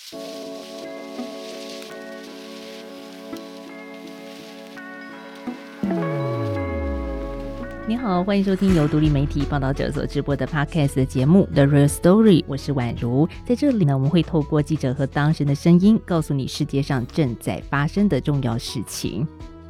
你好，欢迎收听由独立媒体报道者所直播的 Podcast 的节目 The Real Story， 我是宛如。在这里呢，我们会透过记者和当事人的声音，告诉你世界上正在发生的重要事情。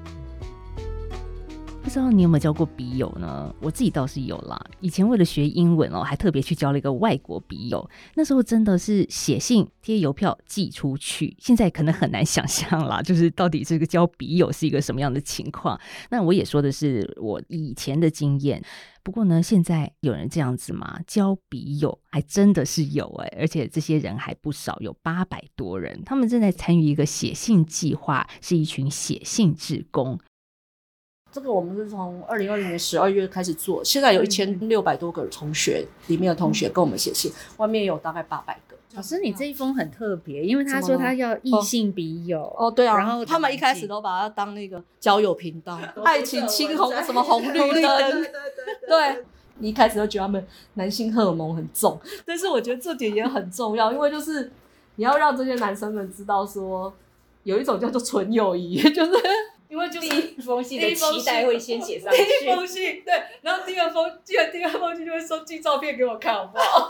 不知道你有没有交过笔友呢？我自己倒是有啦。以前为了学英文还特别去交了一个外国笔友。那时候真的是写信贴邮票寄出去，现在可能很难想象啦，就是到底这个交笔友是一个什么样的情况。那我也说的是我以前的经验。不过呢，现在有人这样子吗？交笔友还真的是有而且这些人还不少，有800多人，他们正在参与一个写信计划，是一群写信志工。 这个我们是从2020年12月开始做，现在有1600多个同学，里面的同学跟我们写信，外面有大概800个。 老师，你这一封很特别，因为他说他要异性笔友对啊， 然后他们一开始都把它当那个交友频道，爱情青红什么红绿灯，对，你一开始就觉得他们男性荷尔蒙很重，但是我觉得这点也很重要，因为就是你要让这些男生们知道说，有一种叫做纯友谊，就是因为就是第一封信的期待会先写上去， 第一封信对，然后第二封信就会说寄照片给我看，好不好？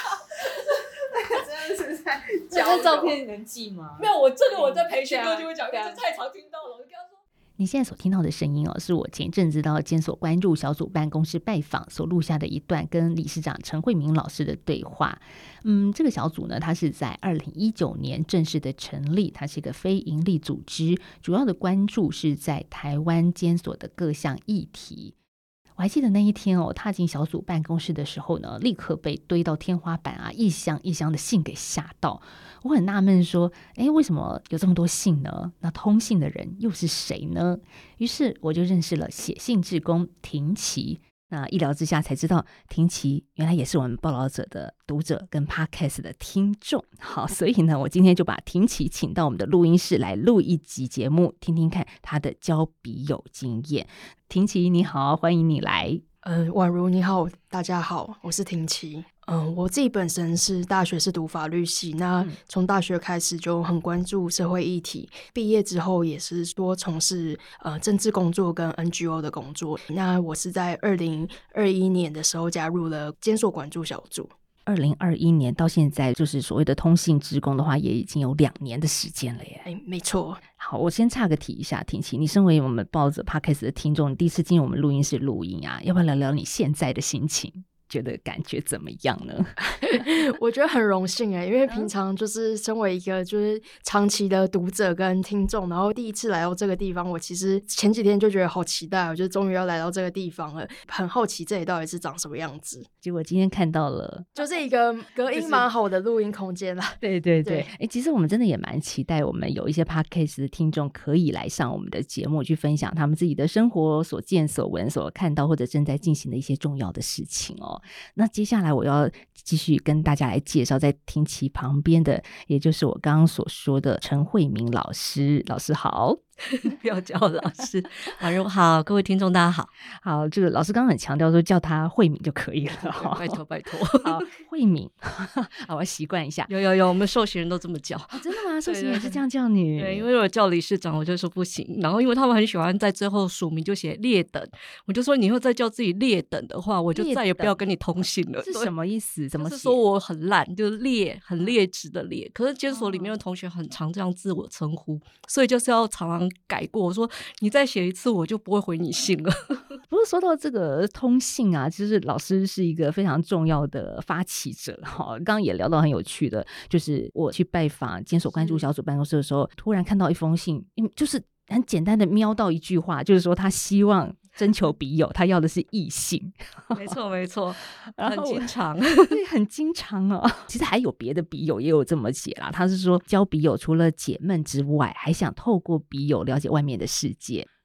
真的是在交流。照片能寄吗？ 没有，我在培训课就会讲，因为这太常听到了，我就跟他说。 你现在所听到的声音是我前阵子到监所关注小组办公室拜访所录下的一段跟理事长陈慧明老师的对话。这个小组呢，它是在2019年正式的成立，它是一个非营利组织，主要的关注是在台湾监所的各项议题。我还记得那一天踏进小组办公室的时候呢，立刻被堆到天花板一箱一箱的信给吓到。我很纳闷说，为什么有这么多信呢？那通信的人又是谁呢？于是我就认识了写信志工婷琪。那一聊之下才知道，婷琪原来也是我们报道者的读者跟 Podcast 的听众。好，所以呢，我今天就把婷琪请到我们的录音室来录一集节目，听听看她的交笔友经验。婷琪你好，欢迎你来。 宛如你好，大家好，我是婷琪。我自己本身是大学是读法律系，那从大学开始就很关注社会议题，毕业之后也是多从事政治工作跟 NGO 的工作。那我是在2021年的时候加入了监所管住小组。 2021年到现在，就是所谓的通信志工的话，也已经有2年的时间了耶。 没错。 好，我先岔个题一下，婷琪，你身为我们报纸 Podcast 的听众，你第一次进入我们录音室录音要不要聊聊你现在的心情？觉得感觉怎么样呢？ 我觉得很荣幸因为平常就是身为一个就是长期的读者跟听众，然后第一次来到这个地方，我其实前几天就觉得好期待，我就终于要来到这个地方了，很好奇这里到底是长什么样子。 结果今天看到了， 就是一个隔音蛮好的录音空间啦。 对对对，其实我们真的也蛮期待我们有一些 podcast 的听众可以来上我们的节目，去分享他们自己的生活所见所闻所看到或者正在进行的一些重要的事情那接下来我要继续跟大家来介绍在婷琪旁边的，也就是我刚刚所说的陈慧明老师。老师好。 不要叫老师。宛如好，各位听众大家好。 好，这个老师刚刚很强调说叫他慧敏就可以了拜托拜托。 好，慧敏好，我习惯一下。 有我们受刑人都这么叫真的吗？受刑人是这样叫你？ 对，因为我叫理事长我就说不行，然后因为他们很喜欢在最后署名就写劣等，我就说你以后再叫自己劣等的话，我就再也不要跟你通信了。 是什么意思？怎么就是说我很烂，就是劣，很劣质的劣。可是监所里面的同学很常这样自我称呼，所以就是要常常改过，我说你再写一次我就不会回你信了。 不是说到这个通信就是老师是一个非常重要的发起者刚刚也聊到很有趣的，就是我去拜访监所关注小组办公室的时候，突然看到一封信，就是很简单的瞄到一句话，就是说他希望征求笔友，他要的是异性。 没错没错，很经常。 对，很经常其实还有别的笔友也有这么写啦，他是说交笔友除了解闷之外，还想透过笔友了解外面的世界。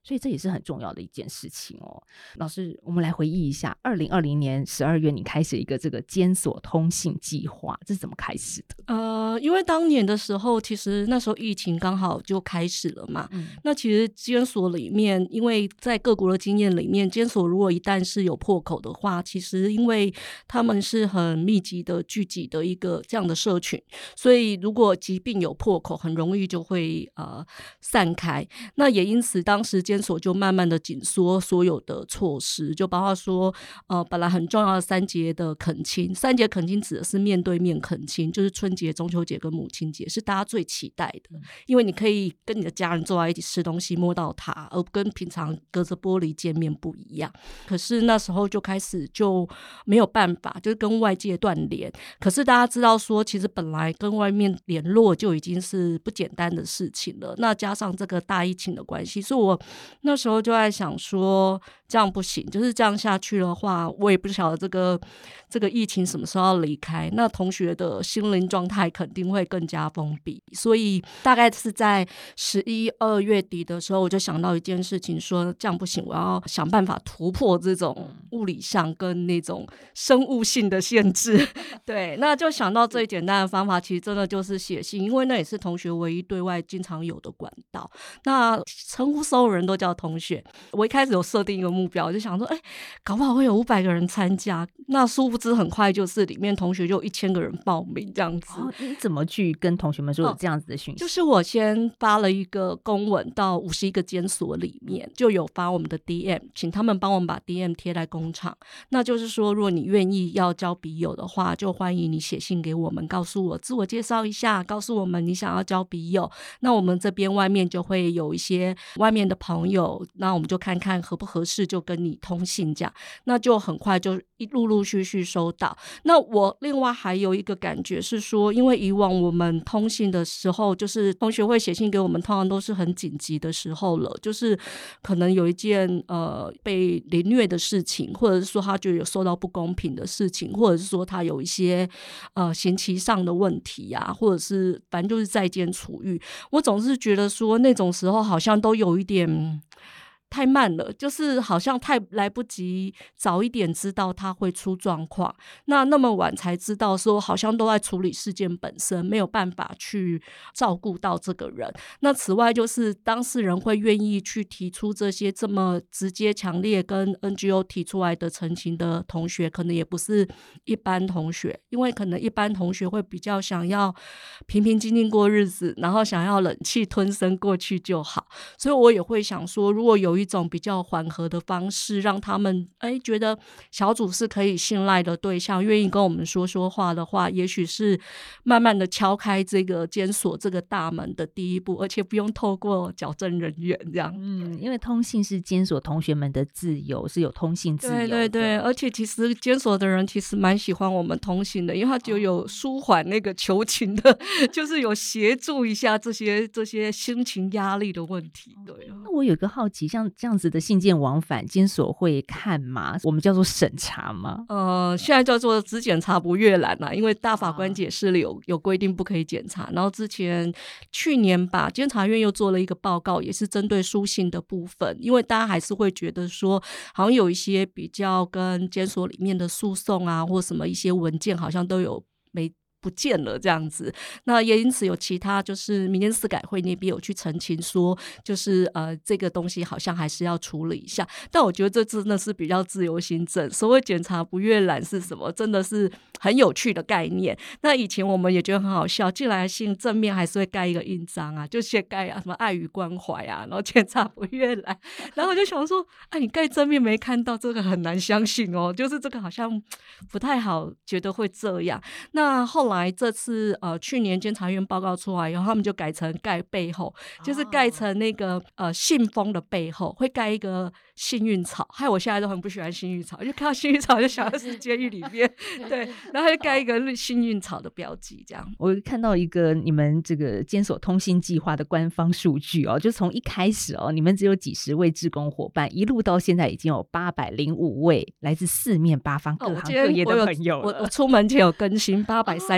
所以这也是很重要的一件事情哦。老师，我们来回忆一下2020年12月你开始一个这个监所通信计划，这是怎么开始的？ 因为当年的时候其实那时候疫情刚好就开始了嘛，那其实监所里面，因为在各国的经验里面，监所如果一旦是有破口的话，其实因为他们是很密集的聚集的一个这样的社群，所以如果疾病有破口，很容易就会散开。那也因此当时监所就慢慢的紧缩所有的措施，就包括说本来很重要的3节的恳亲，3节恳亲指的是面对面恳亲，就是春节、中秋节跟母亲节是大家最期待的，因为你可以跟你的家人坐在一起吃东西，摸到他，而跟平常隔着玻璃见面不一样。可是那时候就开始就没有办法，就是跟外界断联。可是大家知道说，其实本来跟外面联络就已经是不简单的事情了，那加上这个大疫情的关系，所以我那时候就在想说，这样不行，就是这样下去的话，我也不晓得这个疫情什么时候要离开，那同学的心灵状态肯定会更加封闭。所以大概是在11、2月底的时候，我就想到一件事情，说这样不行，我要想办法突破这种物理上跟那种生物性的限制。对，那就想到最简单的方法，其实真的就是写信，因为那也是同学唯一对外经常有的管道。那称呼所有人都叫同学，我一开始有设定一个目标，我就想说搞不好会有500个人参加，那殊不知很快就是里面同学就1000个人报名这样子。 你怎么去跟同学们说有这样子的讯息？ 就是我先发了一个公文到51个监所里面，就有发我们的 DM， 请他们帮我们把 DM 贴在工厂。那就是说，如果你愿意要交笔友的话，就欢迎你写信给我们，告诉我自我介绍一下，告诉我们你想要交笔友。那我们这边外面就会有一些外面的朋友，那我们就看看合不合适，就跟你通信这样。那就很快就陆续收到。那我另外还有一个感觉是说，因为以往我们通信的时候，就是同学会写信给我们，通常都是很紧急的时候了，就是可能有一件被凌虐的事情，或者是说他觉得有受到不公平的事情，或者是说他有一些刑期上的问题啊，或者是反正就是在监处遇。我总是觉得说那种时候好像都有一点太慢了，就是好像太来不及早一点知道他会出状况，那么晚才知道说好像都在处理事件本身，没有办法去照顾到这个人。那此外就是当事人会愿意去提出这些这么直接强烈跟 NGO 提出来的陈情的同学，可能也不是一般同学，因为可能一般同学会比较想要平平静静过日子，然后想要忍气吞声过去就好。所以我也会想说，如果有一种比较缓和的方式，让他们觉得小组是可以信赖的对象，愿意跟我们说话的话，也许是慢慢的敲开这个监所这个大门的第一步，而且不用透过矫正人员这样。 因为通信是监所同学们的自由，是有通信自由的。 对，而且其实监所的人其实蛮喜欢我们通信的，因为他就有舒缓那个求情的就是有协助一下这些心情压力的问题。对， 那我有一个好奇，像这样子的信件往返，监所会看吗？我们叫做审查吗？ 现在叫做只检查不阅览啦，因为大法官解释了有规定不可以检查。然后去年吧，监察院又做了一个报告，也是针对书信的部分，因为大家还是会觉得说，好像有一些比较跟监所里面的诉讼啊，或什么一些文件，好像都有不见了这样子。那也因此有其他就是民间司改会那边有去澄清说，就是这个东西好像还是要处理一下。但我觉得这真的是比较自由行政，所谓检查不阅览是什么，真的是很有趣的概念。那以前我们也觉得很好笑，寄来的信正面还是会盖一个印章啊，就先盖什么爱与关怀啊，然后检查不阅览。然后我就想说，你盖正面没看到，这个很难相信哦，就是这个好像不太好，觉得会这样。那后来这次去年监察院报告出来以后，他们就改成盖背后，就是盖成那个信封的背后会盖一个幸运草，害我现在都很不喜欢幸运草，就看到幸运草就想到是监狱里面对，然后就盖一个幸运草的标记这样。 我看到一个你们这个监所通信计划的官方数据就从一开始你们只有几十位志工伙伴，一路到现在已经有805位来自四面八方各行各业的朋友了。 我出门前有更新830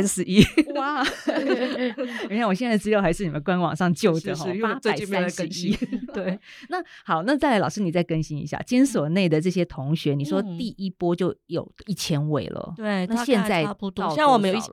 831。 哇，原来我现在资料还是你们官网上旧的是因为最近没有更新。 对，那好，那再来老师你再更新一下监所内的这些同学，你说第一波就有1000位了， 对， 那现在差不多，像我们有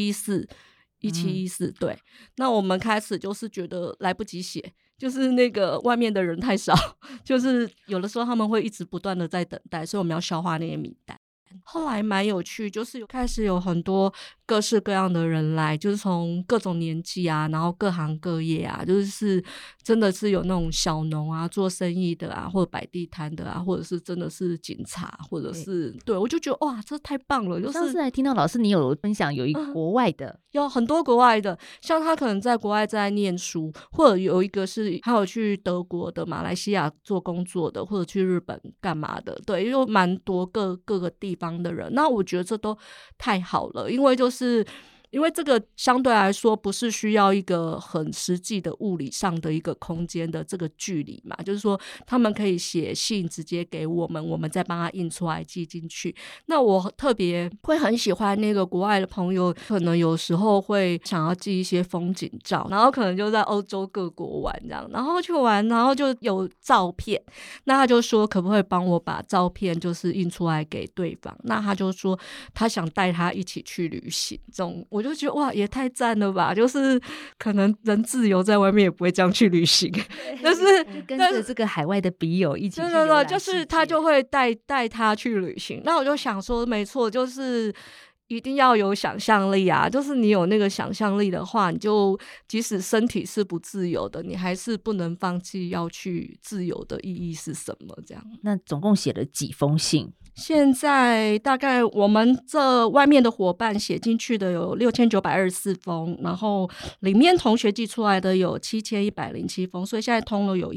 1714，对，那我们开始就是觉得来不及写，就是那个外面的人太少，就是有的时候他们会一直不断的在等待，所以我们要消化那些名单。后来蛮有趣，就是开始有很多各式各样的人来，就是从各种年纪啊，然后各行各业啊，就是真的是有那种小农啊，做生意的啊，或者摆地摊的啊，或者是真的是警察，或者是对我就觉得哇，这太棒了！就是上次还听到老师你有分享有一国外的， 有很多国外的，像他可能在国外在念书，或者有一个是还有去德国的、马来西亚做工作的，或者去日本干嘛的，对，有蛮多各个地方的人。那我觉得这都太好了，因为这个相对来说不是需要一个很实际的物理上的一个空间的这个距离嘛，就是说他们可以写信直接给我们，我们再帮他印出来寄进去。那我特别会很喜欢那个国外的朋友，可能有时候会想要寄一些风景照，然后可能就在欧洲各国玩这样，然后去玩，然后就有照片，那他就说可不可以帮我把照片就是印出来给对方，那他就说他想带他一起去旅行，这种我就觉得哇，也太赞了吧！就是可能人自由在外面也不会这样去旅行，但是跟着这个海外的笔友一起去游览世界， 对，就是他就会带他去旅行。那我就想说，没错，就是一定要有想象力啊！就是你有那个想象力的话，你就即使身体是不自由的，你还是不能放弃要去自由的意义是什么？这样。 那总共写了几封信？ 现在大概我们这外面的伙伴写进去的有6924封，然后里面同学寄出来的有7107封，所以现在通了有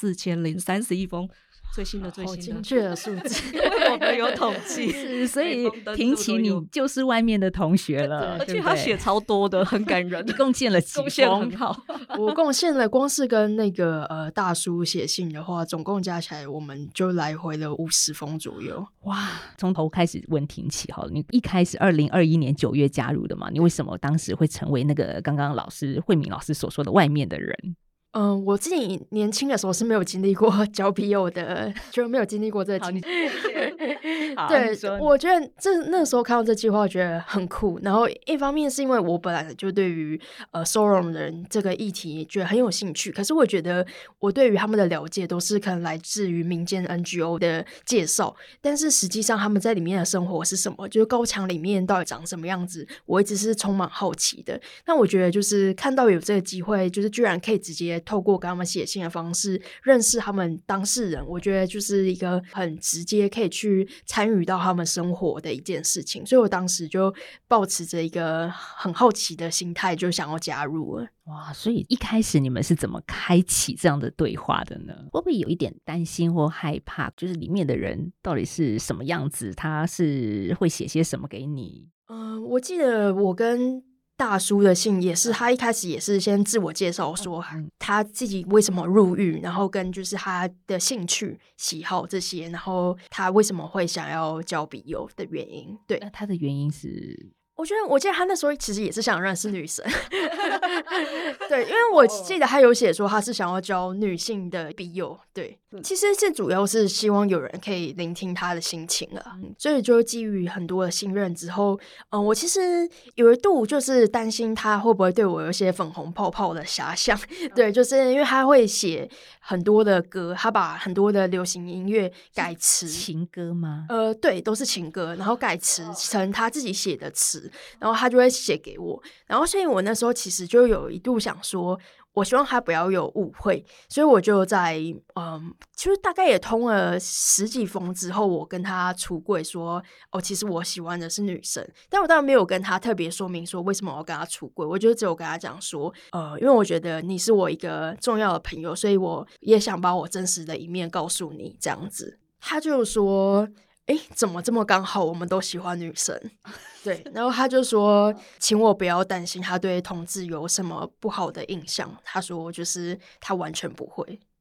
14031封。最新的好精确的数字， 因为我们有统计， 是，所以婷琪你就是外面的同学了， 而且他写超多的，很感人。 你贡献了几封？ 贡献很好。 我贡献了，光是跟那个大叔写信的话，总共加起来我们就来回了50封左右。 哇！从头开始问婷琪好了，你一开始2021年9月加入的嘛？你为什么当时会成为那个刚刚慧敏老师所说的外面的人？ 我自己年轻的时候是没有经历过交笔友的，就没有经历过这个经历。对，我觉得那时候看到这计划，觉得很酷。然后一方面是因为我本来就对于收容人这个议题觉得很有兴趣，可是我觉得我对于他们的了解都是可能来自于民间 NGO 的介绍，但是实际上他们在里面的生活是什么，就是高墙里面到底长什么样子，我一直是充满好奇的。那我觉得就是看到有这个机会，就是居然可以直接透过跟他们写信的方式认识他们当事人，我觉得就是一个很直接可以去参与到他们生活的一件事情，所以我当时就抱持着一个很好奇的心态，就想要加入了。 哇，所以一开始你们是怎么开启这样的对话的呢？会不会有一点担心或害怕，就是里面的人到底是什么样子，他是会写些什么给你？ 我记得我跟大叔的信也是，他一开始也是先自我介绍说他自己为什么入狱，然后跟就是他的兴趣喜好这些，然后他为什么会想要交笔友的原因。对， 那他的原因是我记得他那时候其实也是想认识女生对，因为我记得他有写说他是想要交女性的笔友。对，其实是主要是希望有人可以聆听他的心情了，所以就基于很多的信任之后，我其实有一度就是担心他会不会对我有一些粉红泡泡的遐想。对，就是因为他会写很多的歌，他把很多的流行音乐改词， 情歌吗？ 对，都是情歌，然后改词成他自己写的词，然后他就会写给我，然后所以我那时候其实就有一度想说我希望他不要有误会，所以我就在就是大概也通了10几封之后，我跟他出柜说其实我喜欢的是女生，但我当然没有跟他特别说明说为什么我要跟他出柜，我就只有跟他讲说因为我觉得你是我一个重要的朋友，所以我也想把我真实的一面告诉你这样子。他就说怎么这么刚好我们都喜欢女生对，然后他就说请我不要担心他对同志有什么不好的印象，他说就是他完全不会。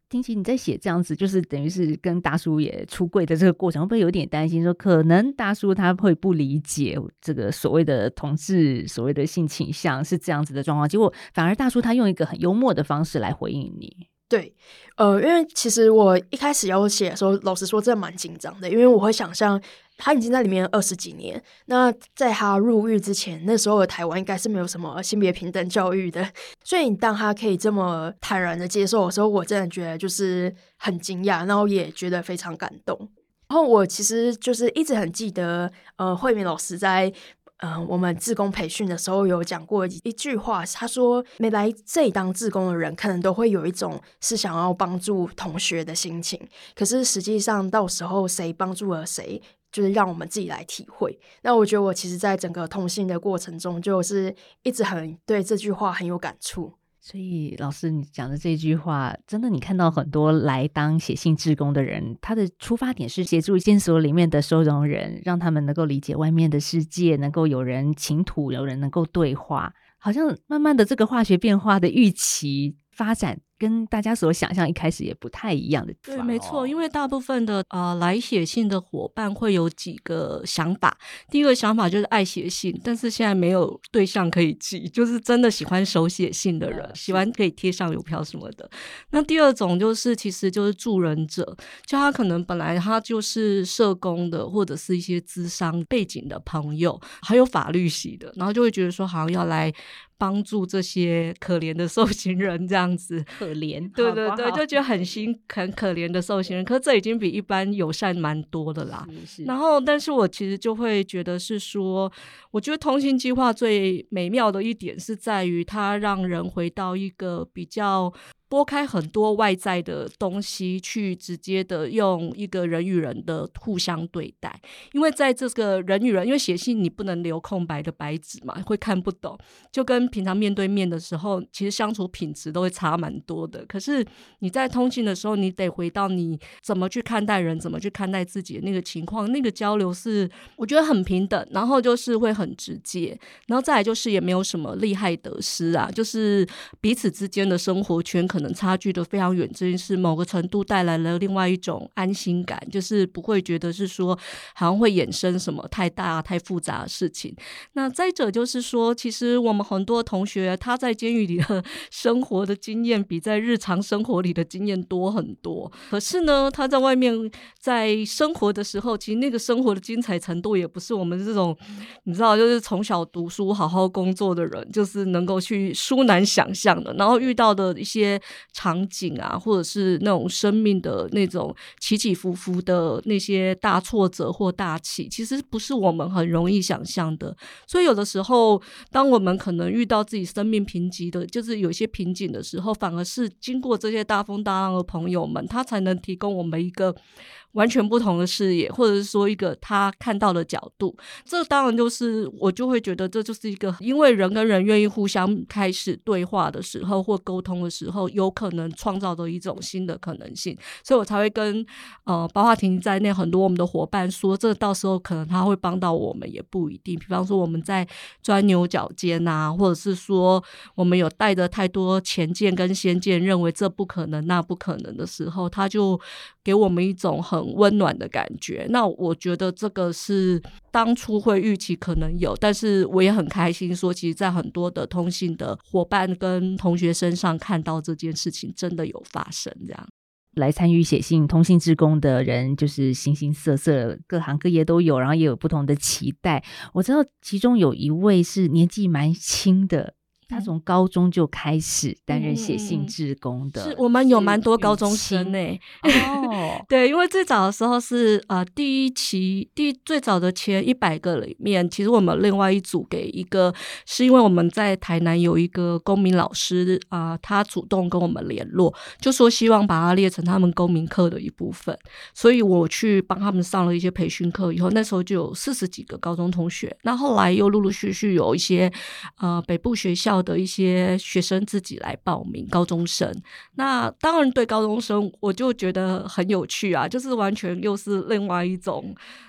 听起你在写这样子，就是等于是跟大叔也出柜的这个过程，会不会有点担心说，可能大叔他会不理解这个所谓的同志，所谓的性倾向是这样子的状况，结果反而大叔他用一个很幽默的方式来回应你。 对，因为其实我一开始要写的时候，老实说真的蛮紧张的，因为我会想象他已经在里面20几年，那在他入狱之前，那时候的台湾应该是没有什么性别平等教育的，所以当他可以这么坦然的接受的时候，我真的觉得就是很惊讶，然后也觉得非常感动。然后我其实就是一直很记得，慧敏老师在我们志工培训的时候有讲过一句话，他说没来这里当志工的人可能都会有一种是想要帮助同学的心情，可是实际上到时候谁帮助了谁，就是让我们自己来体会。那我觉得我其实在整个同性的过程中，就是一直很对这句话很有感触。 所以老师你讲的这句话，真的你看到很多来当写信志工的人，他的出发点是协助监所里面的收容人，让他们能够理解外面的世界，能够有人倾吐，有人能够对话，好像慢慢的这个化学变化的预期发展跟大家所想象一开始也不太一样的地方。 对，没错，因为大部分的来写信的伙伴会有几个想法。第一个想法就是爱写信，但是现在没有对象可以寄，就是真的喜欢手写信的人，喜欢可以贴上邮票什么的。那第二种就是其实就是助人者，就他可能本来他就是社工的，或者是一些咨商背景的朋友，还有法律系的，然后就会觉得说好像要来帮助这些可怜的受刑人这样子。 可怜， 对对对，就觉得很可怜的受刑人，可是这已经比一般友善蛮多的啦。然后但是我其实就会觉得是说，我觉得同行计划最美妙的一点是在于它让人回到一个比较拨开很多外在的东西，去直接的用一个人与人的互相对待。因为在这个人与人，因为写信你不能留空白的白纸嘛，会看不懂，就跟平常面对面的时候，其实相处品质都会差蛮多的。可是你在通信的时候，你得回到你怎么去看待人，怎么去看待自己的那个情况，那个交流是我觉得很平等，然后就是会很直接，然后再来就是也没有什么利害得失啊，就是彼此之间的生活圈可能差距的非常远，这件事某个程度带来了另外一种安心感，就是不会觉得是说好像会衍生什么太大太复杂的事情。那再者就是说，其实我们很多同学他在监狱里的生活的经验比在日常生活里的经验多很多，可是呢他在外面在生活的时候，其实那个生活的精彩程度也不是我们这种你知道就是从小读书好好工作的人就是能够去舒难想象的，然后遇到的一些场景啊，或者是那种生命的那种起起伏伏的那些大挫折或大起，其实不是我们很容易想象的。所以有的时候当我们可能遇到自己生命贫瘠的，就是有一些瓶颈的时候，反而是经过这些大风大浪的朋友们，他才能提供我们一个完全不同的视野，或者是说一个他看到的角度。这当然就是我就会觉得这就是一个因为人跟人愿意互相开始对话的时候或沟通的时候，有可能创造的一种新的可能性。所以我才会跟包括婷在内很多我们的伙伴说，这到时候可能他会帮到我们也不一定。比方说我们在钻牛角尖啊，或者是说我们有带着太多前见跟先见，认为这不可能那不可能的时候，他就给我们一种很温暖的感觉。那我觉得这个是当初会预期可能有，但是我也很开心说其实在很多的通信的伙伴跟同学身上看到这件事情真的有发生。这样来参与写信通信志工的人就是形形色色，各行各业都有，然后也有不同的期待。我知道其中有一位是年纪蛮轻的，他从高中就开始担任写信志工的， 是我们有蛮多高中生哦对，因为最早的时候是第一期最早的前100个里面，其实我们另外一组给一个，是因为我们在台南有一个公民老师他主动跟我们联络，就说希望把它列成他们公民课的一部分，所以我去帮他们上了一些培训课以后，那时候就有40几个高中同学，那后来又陆陆续续有一些北部学校的一些学生自己来报名，高中生。那当然对高中生我就觉得很有趣啊，就是完全又是另外一种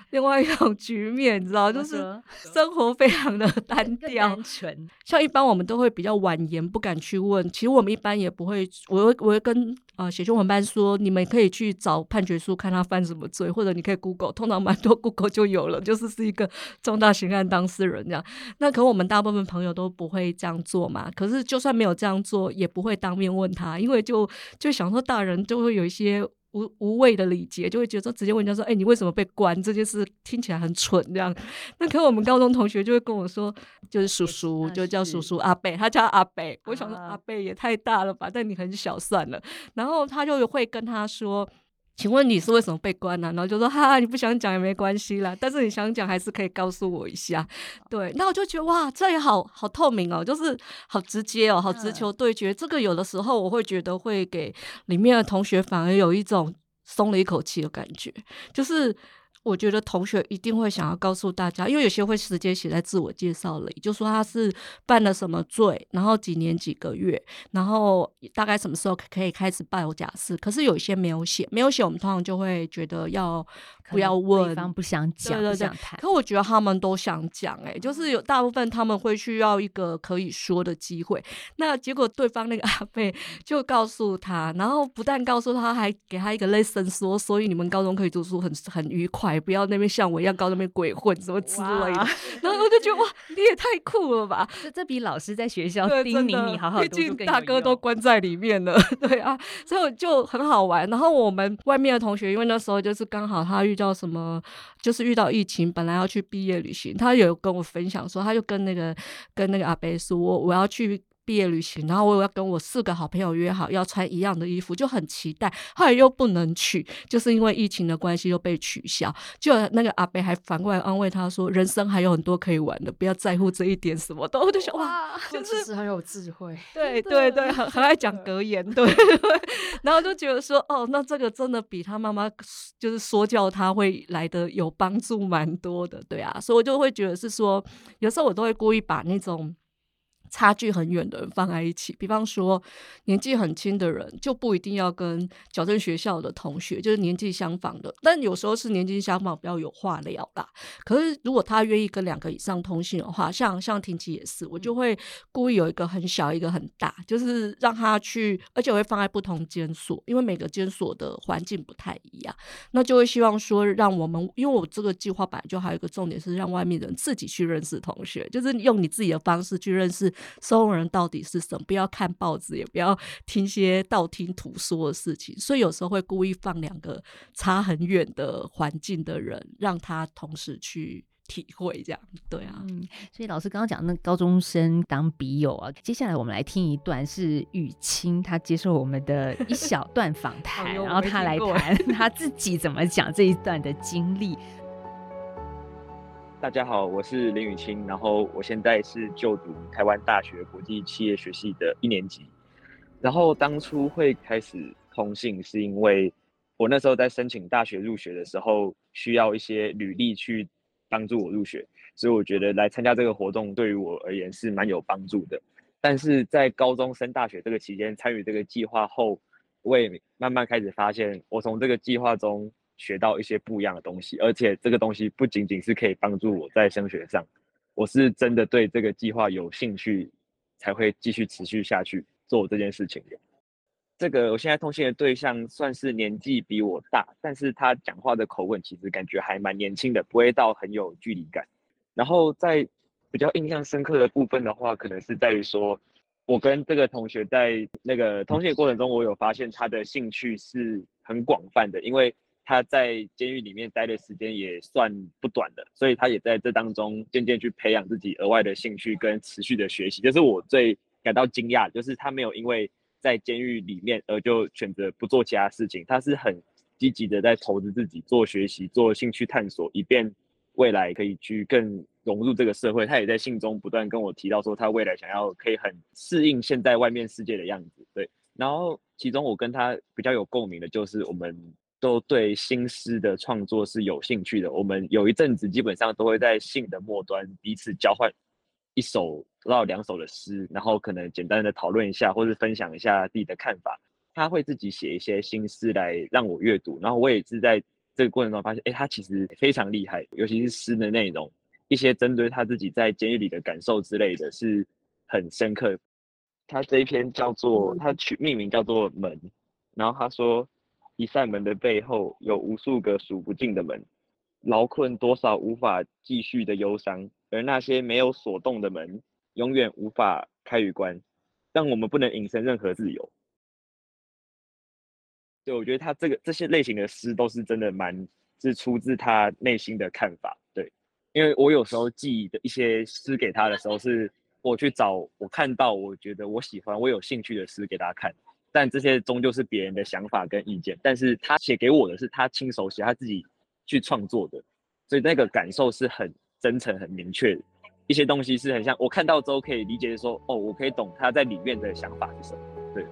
另外一种局面，你知道，就是生活非常的单调、 单纯。 像一般我们都会比较婉言，不敢去问。其实我们一般也不会，我会跟写新闻班说，你们可以去找判决书看他犯什么罪，或者你可以 Google， 通常蛮多 Google 就有了，就是一个重大刑案当事人这样。那可我们大部分朋友都不会这样做嘛。可是就算没有这样做，也不会当面问他，因为就想说大人就会有一些无谓的礼节，就会觉得说直接问人家说，你为什么被关？这件事听起来很蠢这样。那可我们高中同学就会跟我说，就是叔叔，就叫叔叔阿伯，他叫阿伯。我想说阿伯也太大了吧，但你很小算了。然后他就会跟他说，请问你是为什么被关呢？然后就说哈，你不想讲也没关系啦，但是你想讲还是可以告诉我一下。对，那我就觉得哇，这也好透明哦，就是好直接哦，好直球对决。这个有的时候我会觉得会给里面的同学反而有一种松了一口气的感觉，就是我觉得同学一定会想要告诉大家，因为有些会直接写在自我介绍里，就说他是犯了什么罪，然后几年几个月，然后大概什么时候可以开始报假释。可是有一些没有写，我们通常就会觉得不要问， 对方不想讲， 对， 不想谈。 可我觉得他们都想讲，就是有大部分他们会需要一个可以说的机会。那结果对方那个阿伯就告诉他，然后不但告诉他，还给他一个 lesson 说，所以你们高中可以读书很愉快，不要那边像我一样高中那边鬼混什么之类的。然后我就觉得哇，你也太酷了吧！ 这比老师在学校叮咛你好好读书更有用。 毕竟大哥都关在里面了，对啊，所以就很好玩。然后我们外面的同学，因为那时候就是刚好他遇到什么，就是遇到疫情，本来要去毕业旅行，他有跟我分享说，他就跟那个阿伯说，我要去毕业旅行，然后我要跟我4个好朋友约好要穿一样的衣服，就很期待，后来又不能去，就是因为疫情的关系又被取消。就那个阿伯还反过来安慰他说，人生还有很多可以玩的，不要在乎这一点什么的。我就想哇， 就是很有智慧， 对，很爱讲格言，对。然后就觉得说，哦，那这个真的比他妈妈就是说教他会来的有帮助蛮多的，对啊。所以我就会觉得是说，有时候我都会故意把那种差距很远的人放在一起，比方说年纪很轻的人就不一定要跟矫正学校的同学就是年纪相仿的，但有时候是年纪相仿比较有话聊啦。可是如果他愿意跟2个以上通信的话，像婷琪也是，我就会故意有一个很小一个很大，就是让他去，而且我会放在不同监所，因为每个监所的环境不太一样，那就会希望说让我们，因为我这个计划本来就还有一个重点是让外面人自己去认识同学，就是用你自己的方式去认识收容人到底是什么，不要看报纸，也不要听些道听途说的事情。所以有时候会故意放2个差很远的环境的人，让他同时去体会这样。对啊， 所以老师刚刚讲那高中生当笔友啊，接下来我们来听一段是雨清他接受我们的一小段访谈然后他来谈他自己怎么讲这一段的经历。 大家好，我是林雨清，然后我现在是就读台湾大学国际企业学系的1年级。然后当初会开始通信，是因为我那时候在申请大学入学的时候，需要一些履历去帮助我入学，所以我觉得来参加这个活动对于我而言是蛮有帮助的。但是在高中升大学这个期间，参与这个计划后，我也慢慢开始发现，我从这个计划中学到一些不一样的东西，而且这个东西不仅仅是可以帮助我在升学上，我是真的对这个计划有兴趣，才会继续持续下去做这件事情的。这个我现在通信的对象算是年纪比我大，但是他讲话的口吻其实感觉还蛮年轻的，不会到很有距离感。然后在比较印象深刻的部分的话，可能是在于说，我跟这个同学在那个通信的过程中，我有发现他的兴趣是很广泛的，因为他在监狱里面待的时间也算不短的，所以他也在这当中渐渐去培养自己额外的兴趣跟持续的学习。这是我最感到惊讶的，就是他没有因为在监狱里面而就选择不做其他事情，他是很积极的在投资自己，做学习，做兴趣探索，以便未来可以去更融入这个社会。他也在信中不断跟我提到说，他未来想要可以很适应现在外面世界的样子。对，然后其中我跟他比较有共鸣的就是我们都对新诗的创作是有兴趣的。我们有一阵子基本上都会在信的末端彼此交换1首到2首的诗，然后可能简单的讨论一下，或是分享一下自己的看法。他会自己写一些新诗来让我阅读，然后我也是在这个过程中发现，他其实非常厉害，尤其是诗的内容，一些针对他自己在监狱里的感受之类的，是很深刻。他这一篇他命名叫做门，然后他说，一扇门的背后有无数个数不尽的门，牢困多少无法继续的忧伤，而那些没有锁动的门，永远无法开与关，让我们不能引申任何自由。对，我觉得他这些类型的诗都是真的是出自他内心的看法。对，因为我有时候寄的一些诗给他的时候，是我去找我看到我觉得我喜欢我有兴趣的诗给他看，但这些终究是别人的想法跟意见，但是他写给我的是他亲手写，他自己去创作的，所以那个感受是很真诚很明确的，一些东西是很像我看到之后可以理解说，我可以懂他在里面的想法是什么。对。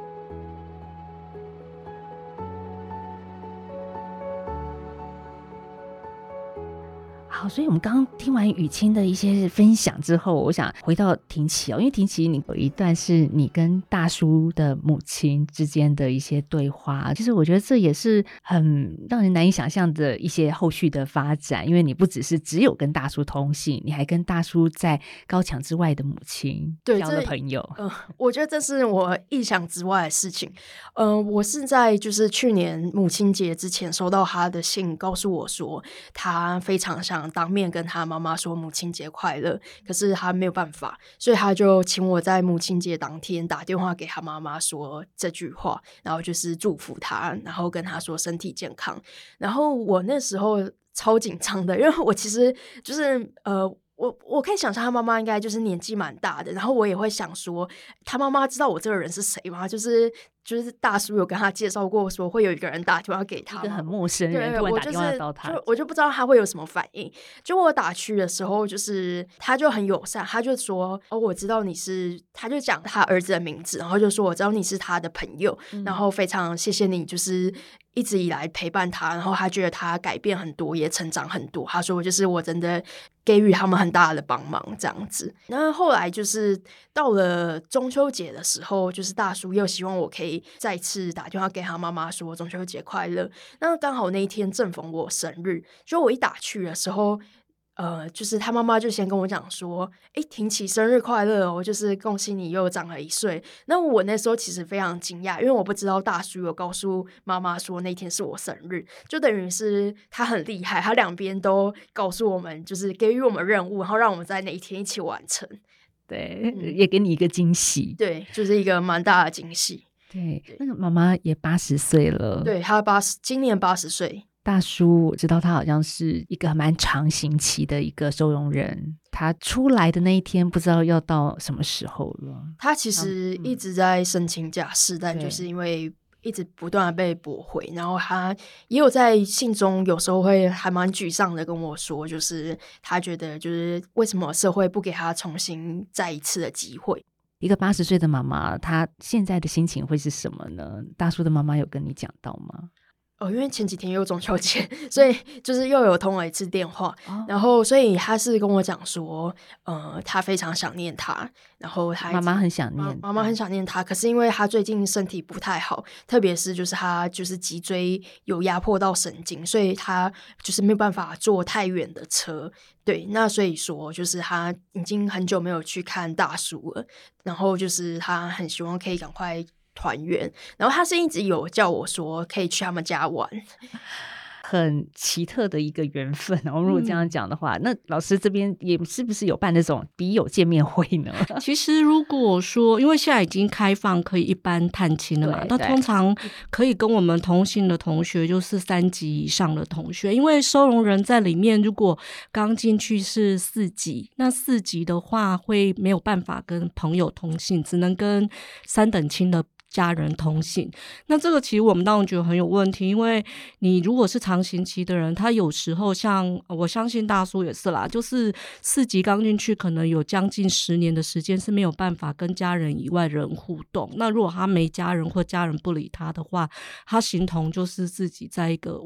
好，所以我们刚刚听完雨清的一些分享之后，我想回到婷琪因为婷琪你有一段是你跟大叔的母亲之间的一些对话，其实我觉得这也是很让人难以想象的一些后续的发展，因为你不只有跟大叔通信，你还跟大叔在高墙之外的母亲交了朋友。 我觉得这是我意想之外的事情。我是在就是去年母亲节之前收到他的信，告诉我说他非常想当面跟他妈妈说母亲节快乐，可是他没有办法，所以他就请我在母亲节当天打电话给他妈妈说这句话，然后就是祝福他，然后跟他说身体健康。然后我那时候超紧张的，因为我其实就是我可以想象他妈妈应该就是年纪蛮大的，然后我也会想说他妈妈知道我这个人是谁吗？就是大叔有跟他介绍过说会有一个人打电话给他， 一个很陌生人突然打电话到他， 我就不知道他会有什么反应。就我打去的时候，就是他就很友善，他就说我知道你是，他就讲他儿子的名字，然后就说我知道你是他的朋友，然后非常谢谢你就是一直以来陪伴他，然后他觉得他改变很多也成长很多，他说就是我真的给予他们很大的帮忙这样子。然后后来就是到了中秋节的时候，就是大叔又希望我可以再次打电话给他妈妈说中秋节快乐，那刚好那一天正逢我生日，就我一打去的时候就是他妈妈就先跟我讲说婷琪生日快乐哦，就是恭喜你又长了1岁。那我那时候其实非常惊讶，因为我不知道大叔有告诉妈妈说那天是我生日，就等于是他很厉害，他两边都告诉我们，就是给予我们任务，然后让我们在那一天一起完成。 对，也给你一个惊喜。 对，就是一个蛮大的惊喜。 对，那个妈妈也80岁了。 对，她今年80岁。 大叔我知道他好像是一个蛮长刑期的一个收容人，他出来的那一天不知道要到什么时候了。 他其实一直在申请假释，但就是因为一直不断的被驳回，然后他也有在信中有时候会还蛮沮丧的跟我说，就是他觉得就是为什么社会不给他重新再一次的机会。 一个80岁的妈妈，她现在的心情会是什么呢？大叔的妈妈有跟你讲到吗？ 因为前几天又中秋节，所以就是又有通了一次电话，然后所以他是跟我讲说，他非常想念他，然后妈妈很想念， 妈妈很想念他，可是因为他最近身体不太好，特别是就是他就是脊椎有压迫到神经，所以他就是没有办法坐太远的车。对，那所以说就是他已经很久没有去看大叔了，然后就是他很希望可以赶快团圆，然后他是一直有叫我说可以去他们家玩， 很奇特的一个缘分。然后如果这样讲的话，那老师这边也是不是有办那种笔友见面会呢？ 其实如果说因为现在已经开放可以一般探亲了嘛，那通常可以跟我们同行的同学就是3级以上的同学，因为收容人在里面如果刚进去是4级，那4级的话会没有办法跟朋友同行，只能跟3等亲的家人同行。那这个其实我们当然觉得很有问题，因为你如果是长刑期的人，他有时候像我相信大叔也是啦，就是4级刚进去可能有将近10年的时间是没有办法跟家人以外人互动，那如果他没家人或家人不理他的话，他形同就是自己在一个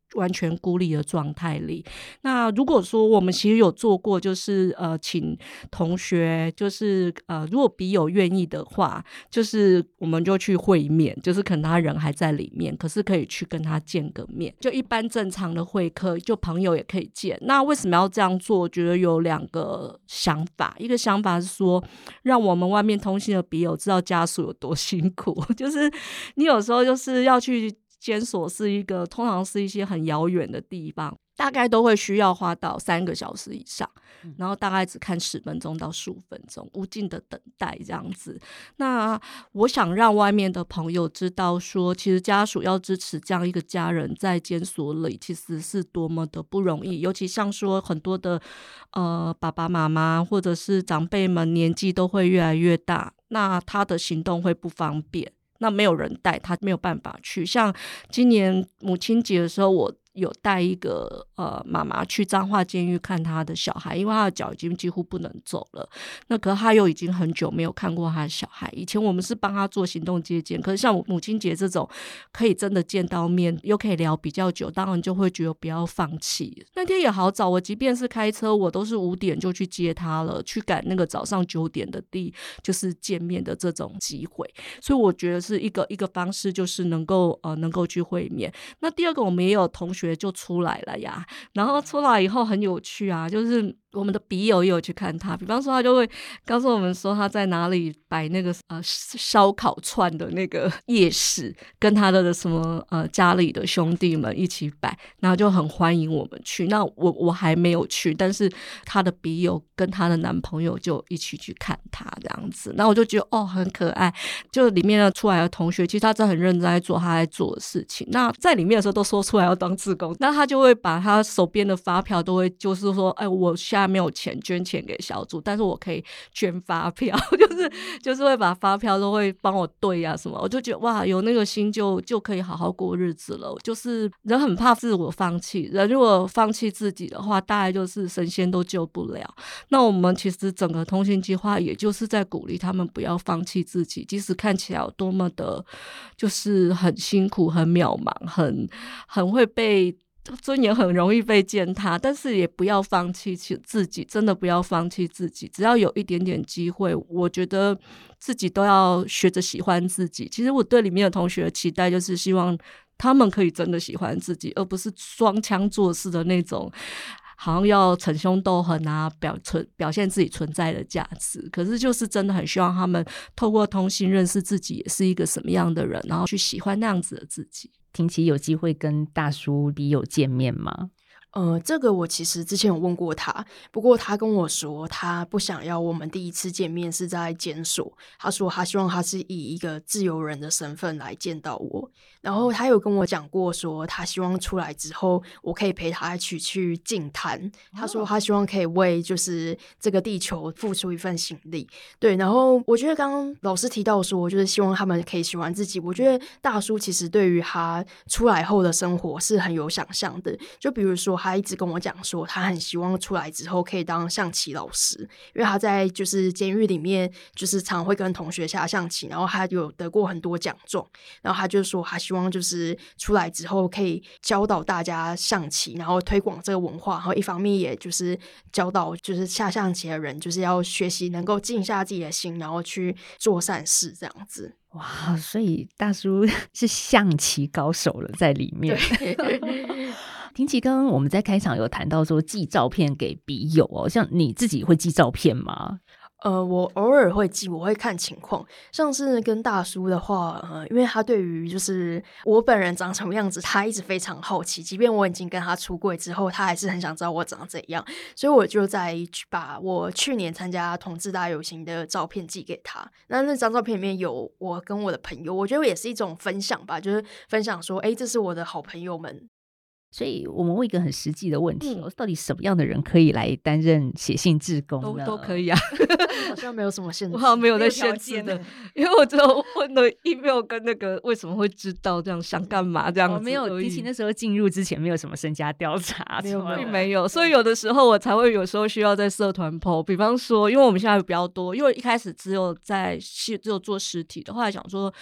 完全孤立的状态里。那如果说我们其实有做过，就是请同学，就是如果笔友愿意的话，就是我们就去会面，就是可能他人还在里面，可是可以去跟他见个面，就一般正常的会客，就朋友也可以见。那为什么要这样做？我觉得有2个想法，一个想法是说，让我们外面通信的笔友知道家属有多辛苦，就是你有时候就是要去监所，是一个通常是一些很遥远的地方，大概都会需要花到3个小时以上，然后大概只看10分钟到15分钟，无尽的等待这样子。那我想让外面的朋友知道说，其实家属要支持这样一个家人在监所里，其实是多么的不容易。尤其像说很多的爸爸妈妈或者是长辈们年纪都会越来越大，那他的行动会不方便，那没有人带他没有办法去。像今年母亲节的时候，我有带一个妈妈去彰化监狱看她的小孩，因为她的脚已经几乎不能走了，那可是她又已经很久没有看过她的小孩。以前我们是帮她做行动接见，可是像母亲节这种可以真的见到面又可以聊比较久，当然就会觉得不要放弃。那天也好早，我即便是开车我都是5点就去接她了，去赶那个早上9点的就是见面的这种机会。所以我觉得是一个方式，就是能够去会面。那第二个，我们也有同学就出来了呀，然后出来以后很有趣啊，就是我们的笔友也有去看他，比方说他就会告诉我们说他在哪里摆那个烧烤串的那个夜市，跟他的什么家里的兄弟们一起摆，然后就很欢迎我们去。那我还没有去，但是他的笔友跟他的男朋友就一起去看他这样子，那我就觉得很可爱。就里面出来的同学，其实他真的很认真在做他在做的事情。那在里面的时候都说出来要当志工，那他就会把他手边的发票都会就是说，我现在没有钱捐钱给小组，但是我可以捐发票，就是会把发票都会帮我对啊什么。我就觉得哇，有那个心就可以好好过日子了。就是人很怕自我放弃，人如果放弃自己的话，大概就是神仙都救不了。那我们其实整个通信计划也就是在鼓励他们不要放弃自己，即使看起来有多么的就是很辛苦很渺茫，很会被尊严很容易被践踏，但是也不要放弃自己，真的不要放弃自己。只要有一点点机会，我觉得自己都要学着喜欢自己。其实我对里面的同学的期待就是希望他们可以真的喜欢自己，而不是双枪做事的那种好像要逞凶斗狠啊，表现自己存在的价值。可是就是真的很希望他们透过通信认识自己也是一个什么样的人，然后去喜欢那样子的自己。 婷琪有机会跟大叔笔友见面吗？ 这个我其实之前有问过他，不过他跟我说他不想要我们第一次见面是在监所，他说他希望他是以一个自由人的身份来见到我。然后他有跟我讲过说他希望出来之后我可以陪他一起去净滩，他说他希望可以为就是这个地球付出一份心力。对，然后我觉得刚刚老师提到说就是希望他们可以喜欢自己，我觉得大叔其实对于他出来后的生活是很有想象的。就比如说他一直跟我讲说他很希望出来之后可以当象棋老师，因为他在就是监狱里面就是常会跟同学下象棋，然后他有得过很多奖状，然后他就说他希望就是出来之后可以教导大家象棋，然后推广这个文化，然后一方面也就是教导就是下象棋的人就是要学习能够静下自己的心，然后去做善事这样子。 哇，所以大叔是象棋高手了在里面。婷琪刚刚我们在开场有谈到说寄照片给笔友哦，像你自己会寄照片吗？ 我偶尔会寄，我会看情况。像是跟大叔的话，因为他对于就是我本人长什么样子，他一直非常好奇。即便我已经跟他出柜之后，他还是很想知道我长怎样。所以我就在把我去年参加同志大游行的照片寄给他。那张照片里面有我跟我的朋友，我觉得也是一种分享吧，就是分享说，这是我的好朋友们。 所以我们问一个很实际的问题到底什么样的人可以来担任写信志工呢？ 都可以啊。 好像没有什么限制， 我好像没有在限制的，因为我只有问了 email 跟那个为什么会知道这样想干嘛这样子。 没有，婷琪那时候进入之前没有什么身家调查， 并没有，所以有的时候我才会有时候需要在社团 po， 比方说因为我们现在比较多，因为一开始只有做实体的，后来想说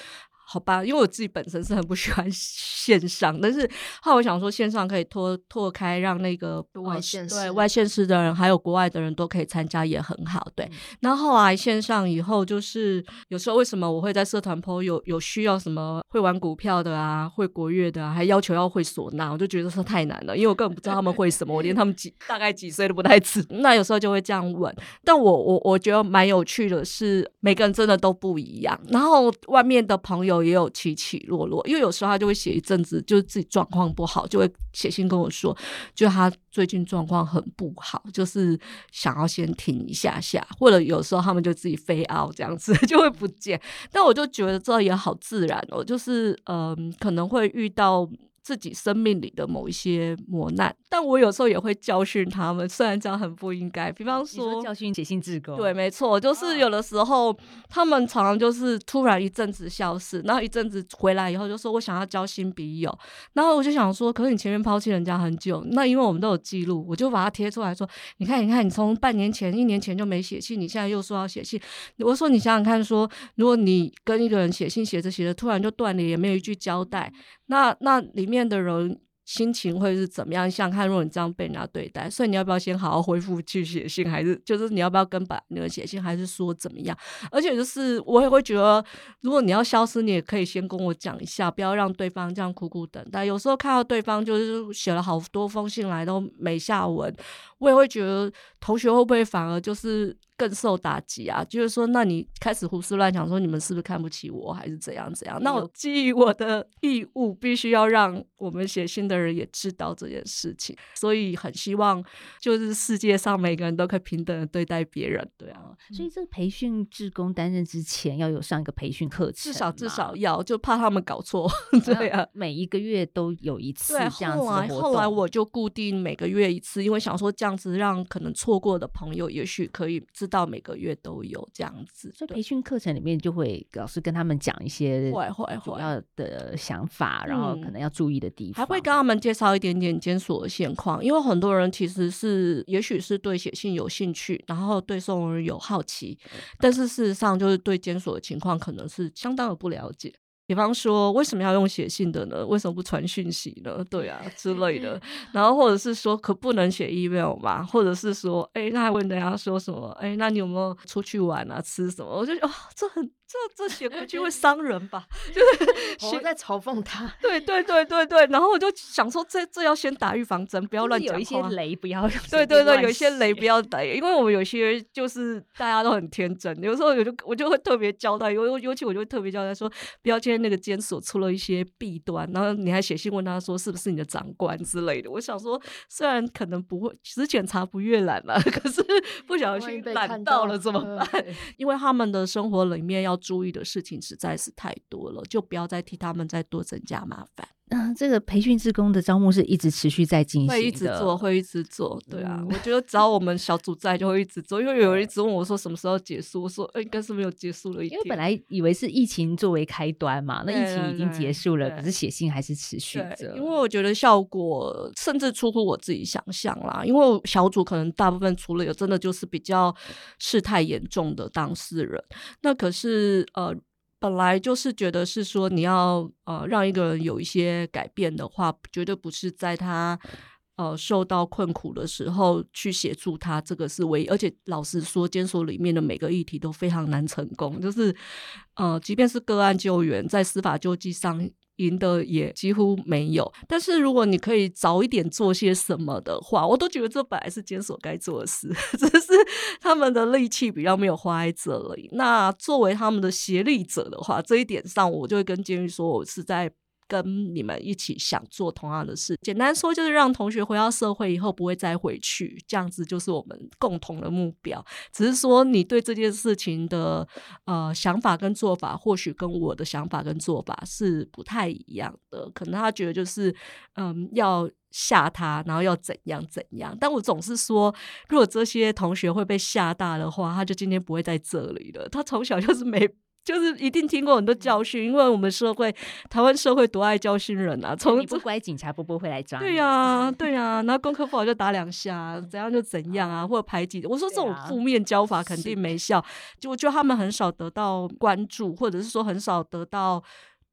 好吧，因为我自己本身是很不喜欢线上，但是后来我想说线上可以拓开，让那个外县市对外县市的人还有国外的人都可以参加，也很好。对，然后后来线上以后，就是有时候为什么我会在社团 po 有需要什么会玩股票的啊，会国乐的啊，还要求要会唢呐，我就觉得说太难了，因为我根本不知道他们会什么，我连他们大概几岁都不太知。那有时候就会这样问，但我觉得蛮有趣的是，每个人真的都不一样，然后外面的朋友也有起起落落，因为有时候他就会写一阵子，就是自己状况不好，就会写信跟我说，就他最近状况很不好，就是想要先停一下下，或者有时候他们就自己飞out这样子就会不见。但我就觉得这也好自然哦，就是可能会遇到自己生命里的某一些磨难，但我有时候也会教训他们，虽然这样很不应该。比方说教训写信志工， 对，没错，就是有的时候他们常常就是突然一阵子消失，然后一阵子回来以后就说我想要交新笔友，然后我就想说，可是你前面抛弃人家很久，那因为我们都有记录，我就把它贴出来说，你看，你从半年前、1年前就没写信，你现在又说要写信，我说你想想看说，如果你跟一个人写信写着突然就断了，也没有一句交代，那里面的人心情会是怎么样？想看，如果你这样被人家对待，所以你要不要先好好恢复去写信，还是就是你要不要跟把那个写信，还是说怎么样？而且就是我也会觉得，如果你要消失，你也可以先跟我讲一下，不要让对方这样苦苦等待。有时候看到对方就是写了好多封信来都没下文，我也会觉得同学会不会反而就是更受打击啊？就是说，那你开始胡思乱想，说你们是不是看不起我，还是怎样？那我基于我的义务，必须要让我们写信的人也知道这件事情，所以很希望就是世界上每个人都可以平等的对待别人。对啊， 所以这个培训志工担任之前要有上一个培训课程， 至少要，就怕他们搞错。对啊， 每一个月都有一次这样子的活动。 后来我就固定每个月一次，因为想说这样子让可能错过的朋友也许可以知道每个月都有这样子。 所以培训课程里面就会老师跟他们讲一些会主要的想法，然后可能要注意的地方， 还会跟他们介绍一点点监所的现况，因为很多人其实是也许是对写信有兴趣，然后对收容人有好奇，但是事实上就是对监所的情况可能是相当的不了解。比方说为什么要用写信的呢？为什么不传讯息呢？对啊之类的。然后或者是说可不能写 email 嘛，或者是说那还问人家说什么那你有没有出去玩啊，吃什么？我就这写过去会伤人吧，就是我在嘲讽他。 对，然后我就想说这要先打预防针，不要乱讲话， 有一些雷不要对，有一些雷不要打，因为我们有些就是大家都很天真，有时候我就会特别交代，尤其我就会特别交代说，不要今天那个监所出了一些弊端，然后你还写信问他说是不是你的长官之类的。我想说虽然可能不会，只检查不阅览了，可是不小心懒到了怎么办？因为他们的生活里面要注意的事情实在是太多了，就不要再替他们再多增加麻烦。 这个培训志工的招募是一直持续在进行的， 会一直做，对啊，我觉得只要我们小组在就会一直做，因为有人一直问我说什么时候结束，我说应该是没有结束了一天， 因为本来以为是疫情作为开端嘛，那疫情已经结束了，可是写信还是持续着。 因为我觉得效果甚至出乎我自己想象啦，因为小组可能大部分除了有真的就是比较事态严重的当事人，那可是本来就是觉得是说你要让一个人有一些改变的话，绝对不是在他受到困苦的时候去协助他，这个是唯一。而且老实说，监所里面的每个议题都非常难成功，就是即便是个案救援，在司法救济上赢的也几乎没有。但是如果你可以早一点做些什么的话，我都觉得这本来是监所该做的事，只是他们的力气比较没有花在这里。那作为他们的协力者的话，这一点上我就会跟监狱说，我是在跟你们一起想做同样的事，简单说就是让同学回到社会以后不会再回去，这样子就是我们共同的目标。只是说你对这件事情的想法跟做法或许跟我的想法跟做法是不太一样的，可能他觉得就是要吓他，然后要怎样，但我总是说如果这些同学会被吓大的话，他就今天不会在这里了。他从小就是一定听过很多教训，因为我们台湾社会多爱教训人啊， 你不乖警察波会来抓你。 对啊，然后功课不好就打2下，怎样就怎样啊，或者排挤。我说这种负面教法肯定没效，就我觉得他们很少得到关注，或者是说很少得到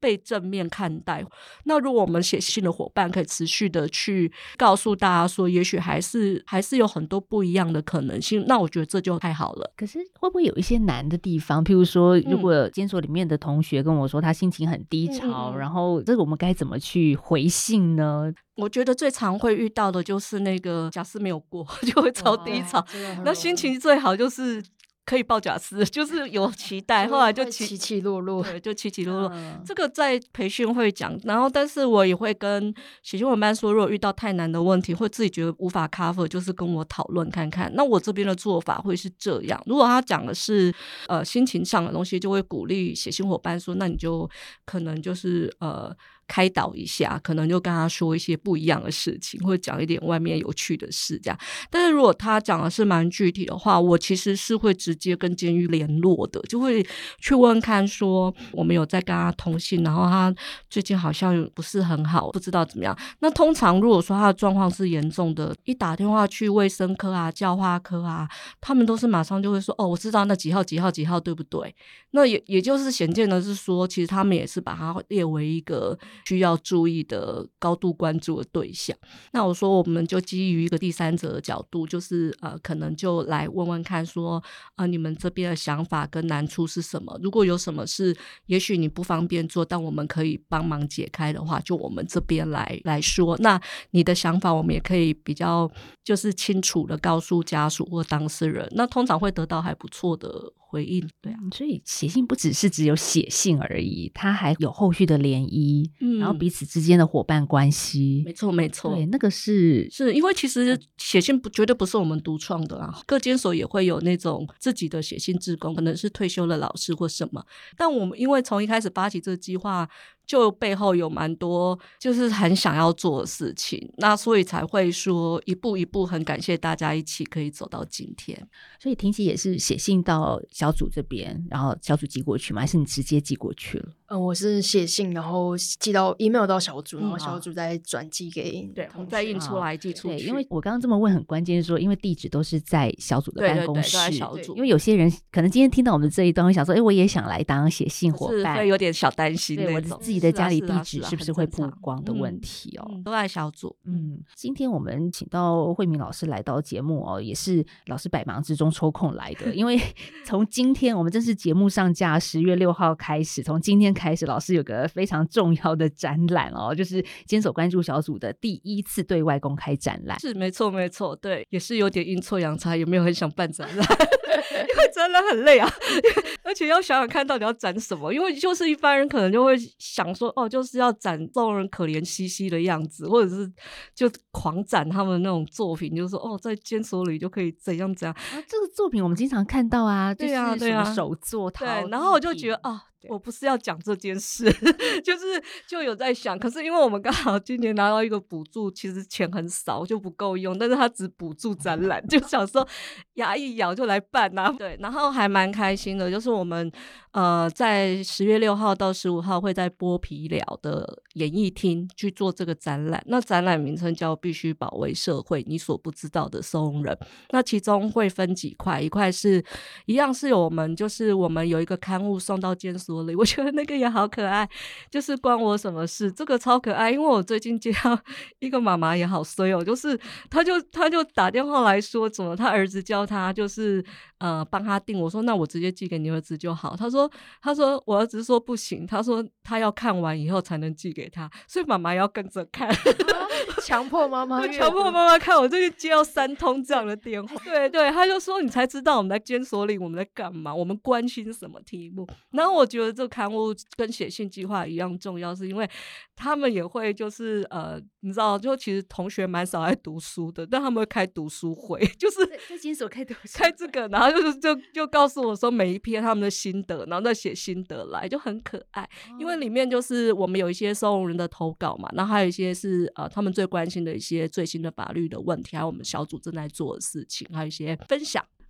被正面看待。那如果我们写信的伙伴可以持续的去告诉大家说，也许还是有很多不一样的可能性，那我觉得这就太好了。 可是会不会有一些难的地方？譬如说，如果监所里面的同学跟我说他心情很低潮，然后这个我们该怎么去回信呢？ 我觉得最常会遇到的就是那个假释没有过就会超低潮，那心情最好就是可以报假释，就是有期待，后来就起起落落， 对，就起起落落。这个在培训会讲，然后但是我也会跟写信伙伴说，如果遇到太难的问题，或自己觉得无法 cover， 就是跟我讨论看看。那我这边的做法会是这样，如果他讲的是心情上的东西，就会鼓励写信伙伴说，那你就可能就是开导一下，可能就跟他说一些不一样的事情，或者讲一点外面有趣的事这样。但是如果他讲的是蛮具体的话，我其实是会直接跟监狱联络的，就会去问看说我们有在跟他通信，然后他最近好像不是很好，不知道怎么样。那通常如果说他的状况是严重的，一打电话去卫生科啊、教化科啊，他们都是马上就会说，哦，我知道那几号几号几号，对不对？那也就是显见的是说，其实他们也是把它列为一个需要注意的高度关注的对象。那我说我们就基于一个第三者的角度，就是可能就来问问看说你们这边的想法跟难处是什么，如果有什么是也许你不方便做，但我们可以帮忙解开的话，就我们这边来说，那你的想法我们也可以比较就是清楚的告诉家属或当事人，那通常会得到还不错的回应。对啊， 所以写信不只有写信而已，它还有后续的涟漪，然后彼此之间的伙伴关系。 没错没错， 对，那个是因为其实写信绝对不是我们独创的啊，各监所也会有那种自己的写信志工，可能是退休的老师或什么，但我们因为从一开始发起这个计划，就背后有蛮多就是很想要做的事情，那所以才会说一步一步很感谢大家一起可以走到今天。 所以婷琪也是写信到小组这边，然后小组寄过去吗？还是你直接寄过去了？ 我是写信，然后寄到 email 到小组，然后小组再转寄给对，我们再印出来寄出去。 对，因为我刚刚这么问很关键，是说因为地址都是在小组的办公室， 对，都在小组。 因为有些人可能今天听到我们这一段会想说，我也想来当写信伙伴， 会有点小担心那种， 对我自己的家里地址是不是会曝光的问题哦。 都在小组。 今天我们请到慧敏老师来到节目哦，也是老师百忙之中抽空来的，因为从今天我们正式节目上架10月6号开始，从今天开始，老师有个非常重要的展览哦，就是监所关注小组的第1次对外公开展览。 是没错没错，对，也是有点阴错阳差，有没有很想办展览？因为展览很累啊，而且要想想看到底要展什么，因为就是一般人可能就会想说，就是要展众人可怜兮兮的样子，或者是就狂展他们那种作品，就是说在监所里就可以怎样怎样。 这个作品我们经常看到啊， 对啊， 就是什么手作陶， 对，然后我就觉得我不是要讲这件事，就有在想，可是因为我们刚好今年拿到一个补助，其实钱很少就不够用，但是他只补助展览，就想说牙一咬就来办啊。对，然后还蛮开心的，就是我们在10月6号到15号会在剥皮寮的演艺厅去做这个展览，那展览名称叫必须保卫社会你所不知道的收容人，那其中会分几块，一块是一样是我们有一个刊物送到监所里，我觉得那个也好可爱，就是关我什么事，这个超可爱，因为我最近接到一个妈妈也好衰就是他就打电话来说怎么他儿子叫他就是帮他订，我说那我直接寄给你儿子就好，他说我儿子说不行，他说他要看完以后才能寄给他，所以妈妈要跟着看强迫妈妈看，我最近接到3通这样的电话对，他就说你才知道我们在监所里我们在干嘛，我们关心什么题目，然后我觉得这刊物跟写信计划一样重要，是因为他们也会就是你知道就其实同学蛮少爱读书的，但他们会开读书会，就是在监所开读书开这个，然后就告诉我说每一篇他们的心得，然后再写心得来，就很可爱。因为里面就是我们有一些收容人的投稿嘛，然后还有一些是他们最关心的一些最新的法律的问题，还有我们小组正在做的事情，还有一些分享。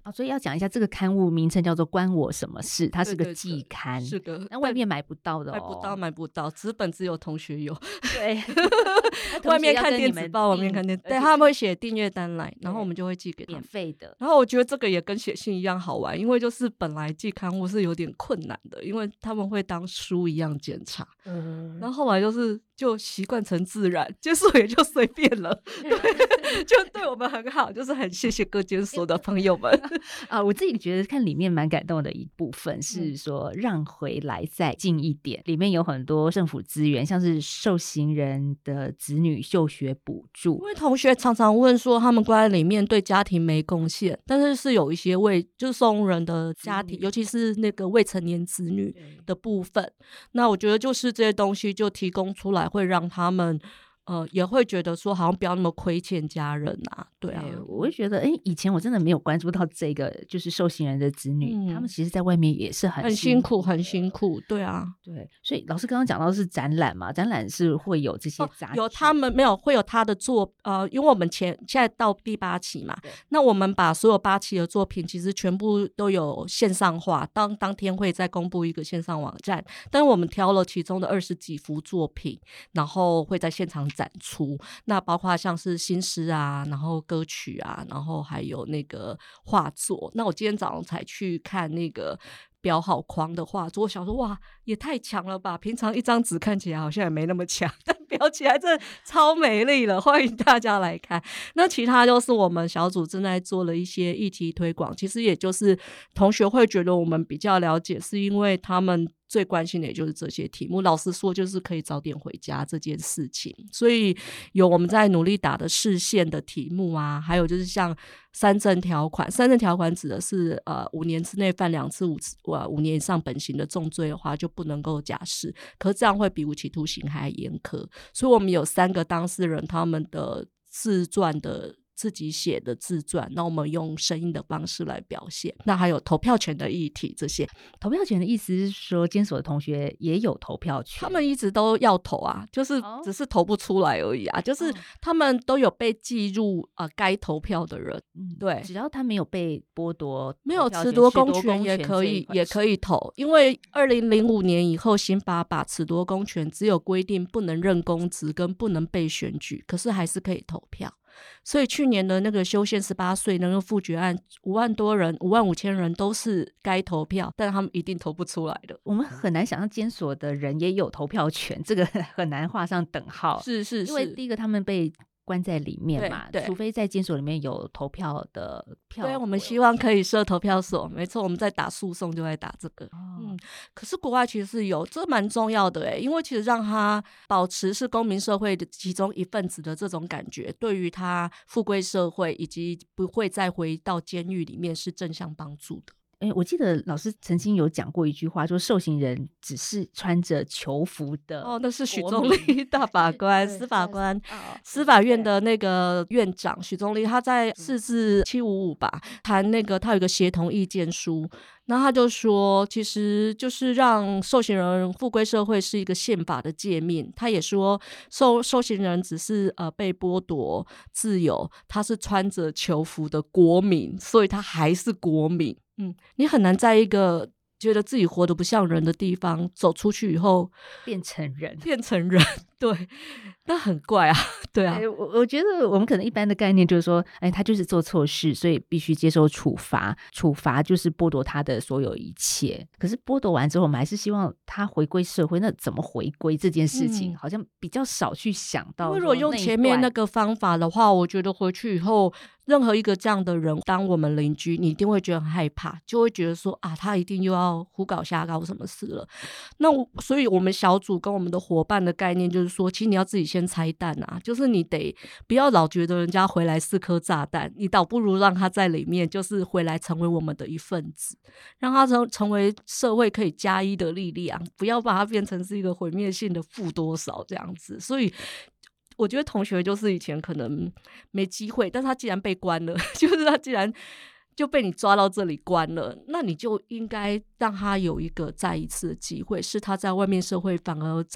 所以要讲一下这个刊物名称叫做关我什么事，它是个对对季刊， 是个， 那外面买不到的买不到，纸本只有同学有。 对， 外面看电子报，外面看电子，对，他们会写订阅单来，然后我们就会寄给他们， 免费的。 然后我觉得这个也跟写信一样好玩，因为就是本来寄刊物是有点困难的，因为他们会当书一样检查，然后后来就习惯成自然，监所也就随便了，对，就对我们很好，就是很谢谢各监所的朋友们我自己觉得看里面蛮感动的一部分是说让回来再近一点，里面有很多政府资源，像是受刑人的子女就学补助， 因为同学常常问说他们关在里面对家庭没贡献，但是有一些就是送人的家庭，尤其是那个未成年子女的部分，那我觉得就是这些东西就提供出来，会让他们也会觉得说好像不要那么亏欠家人啊，对啊， 我会觉得以前我真的没有关注到这个就是受刑人的子女，他们其实在外面也是很辛苦很辛苦，对啊， 对，所以老师刚刚讲到的是展览嘛，展览是会有这些杂志， 有他们没有会有他的因为我们现在到第8期嘛，那我们把所有8期的作品其实全部都有线上化，当天会再公布一个线上网站，但是我们挑了其中的20几幅作品，然后会在现场展出，那包括像是新诗啊，然后歌曲啊，然后还有那个画作。那我今天早上才去看那个标好框的画作，我想说哇也太强了吧，平常一张纸看起来好像也没那么强，但标起来真的超美丽了，欢迎大家来看。那其他就是我们小组正在做了一些议题推广，其实也就是同学会觉得我们比较了解，是因为他们最关心的也就是这些题目，老实说就是可以早点回家这件事情，所以有我们在努力打的释宪的题目啊，还有就是像三证条款指的是5年之内犯2次5年以上本刑的重罪的话就不能够假释，可是这样会比无期徒刑还严苛，所以我们有3个当事人他们的自传的自己写的自传，那我们用声音的方式来表现，那还有投票权的议题，这些投票权的意思是说监所的同学也有投票权， 他们一直都要投啊，就是只是投不出来而已啊，就是他们都有被记入该投票的人，对， 只要他没有被剥夺， 没有褫夺公权也可以投，因为2005年以后刑法把褫夺公权只有规定不能任公职跟不能被选举，可是还是可以投票，所以去年的那个修宪18岁那个复决案，5万多人55000人都是该投票，但他们一定投不出来的。 我们很难想象监所的人也有投票权，这个很难画上等号， 是因为第一个他们被关在里面嘛， 对， 除非在监所里面有投票的票。 对，我们希望可以设投票所，没错，我们在打诉讼就在打这个。可是国外其实是有，这蛮重要的因为其实让他保持是公民社会的其中一份子的这种感觉，对于他复归社会以及不会再回到监狱里面是正向帮助的。 我记得老师曾经有讲过一句话，说受刑人只是穿着囚服的那是许宗力大法官司法官司法院的那个院长许宗力，他在4至755吧谈那个他有一个协同意见书，那他就说其实就是让受刑人复归社会是一个宪法的诫命，他也说受刑人只是被剥夺自由，他是穿着囚服的国民，所以他还是国民。你很难在一个觉得自己活得不像人的地方走出去以后变成人， 对，那很怪啊，对啊。 我觉得我们可能一般的概念就是说，他就是做错事，所以必须接受处罚，处罚就是剥夺他的所有一切。可是剥夺完之后，我们还是希望他回归社会，那怎么回归这件事情，好像比较少去想到。 如果用前面那个方法的话，我觉得回去以后，任何一个这样的人当我们邻居，你一定会觉得很害怕，就会觉得说他一定又要胡搞瞎搞什么事了。那所以我们小组跟我们的伙伴的概念就是说，其实你要自己先拆弹啊，就是你得不要老觉得人家回来4颗炸弹，你倒不如让他在里面就是回来成为我们的一份子，让他成为社会可以加1的力量，不要把它变成是一个毁灭性的负多少这样子。所以我觉得同学就是以前可能没机会，但是他既然被关了，就是他既然就被你抓到这里关了，那你就应该让他有一个再一次的机会，是他在外面社会反而在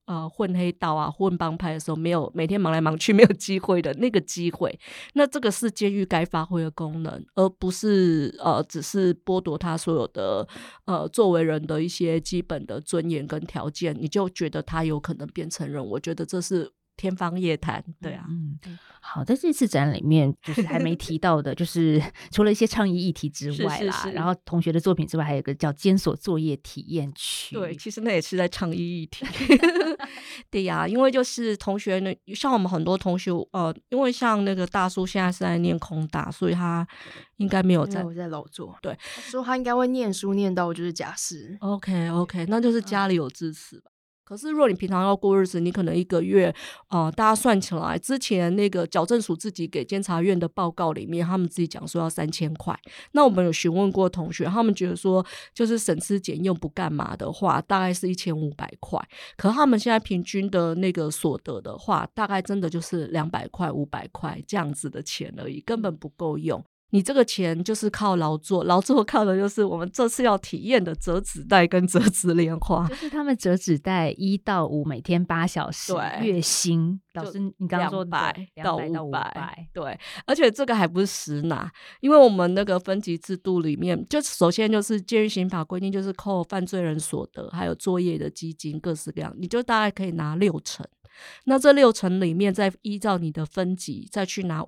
混黑道啊混帮派的时候没有每天忙来忙去没有机会的那个机会，那这个是监狱该发挥的功能，而不是只是剥夺他所有的作为人的一些基本的尊严跟条件，你就觉得他有可能变成人，我觉得这是天方夜谭。对啊， 好，在这次展里面就是还没提到的就是除了一些倡议议题之外啦， 是然后同学的作品之外还有一个叫监所作业体验区。 对，其实那也是在倡议议题对呀，因为就是同学呢，像我们很多同学因为像那个大叔现在是在念空大，所以他应该没有在劳作。 对， 他说他应该会念书念到就是假释。 OK， 那就是家里有支持吧。可是如果你平常要过日子，你可能一个月大家算起来，之前那个矫正署自己给监察院的报告里面，他们自己讲说要3000块。那我们有询问过同学，他们觉得说就是省吃俭用不干嘛的话，大概是1500块。可他们现在平均的那个所得的话，大概真的就是200块500块这样子的钱而已，根本不够用。你这个钱就是靠劳作靠的就是我们这次要体验的折纸袋跟折纸莲花， 就是他们折纸袋1到5每天8小时， 对， 月薪老师你刚刚说 200到500，对，而而且这个还不是实拿，因为我们那个分级制度里面，就首先就是监狱刑法规定，就是扣犯罪人所得还有作业的基金各式各样，你就大概可以拿60%。那这60%里面再依照你的分级再去拿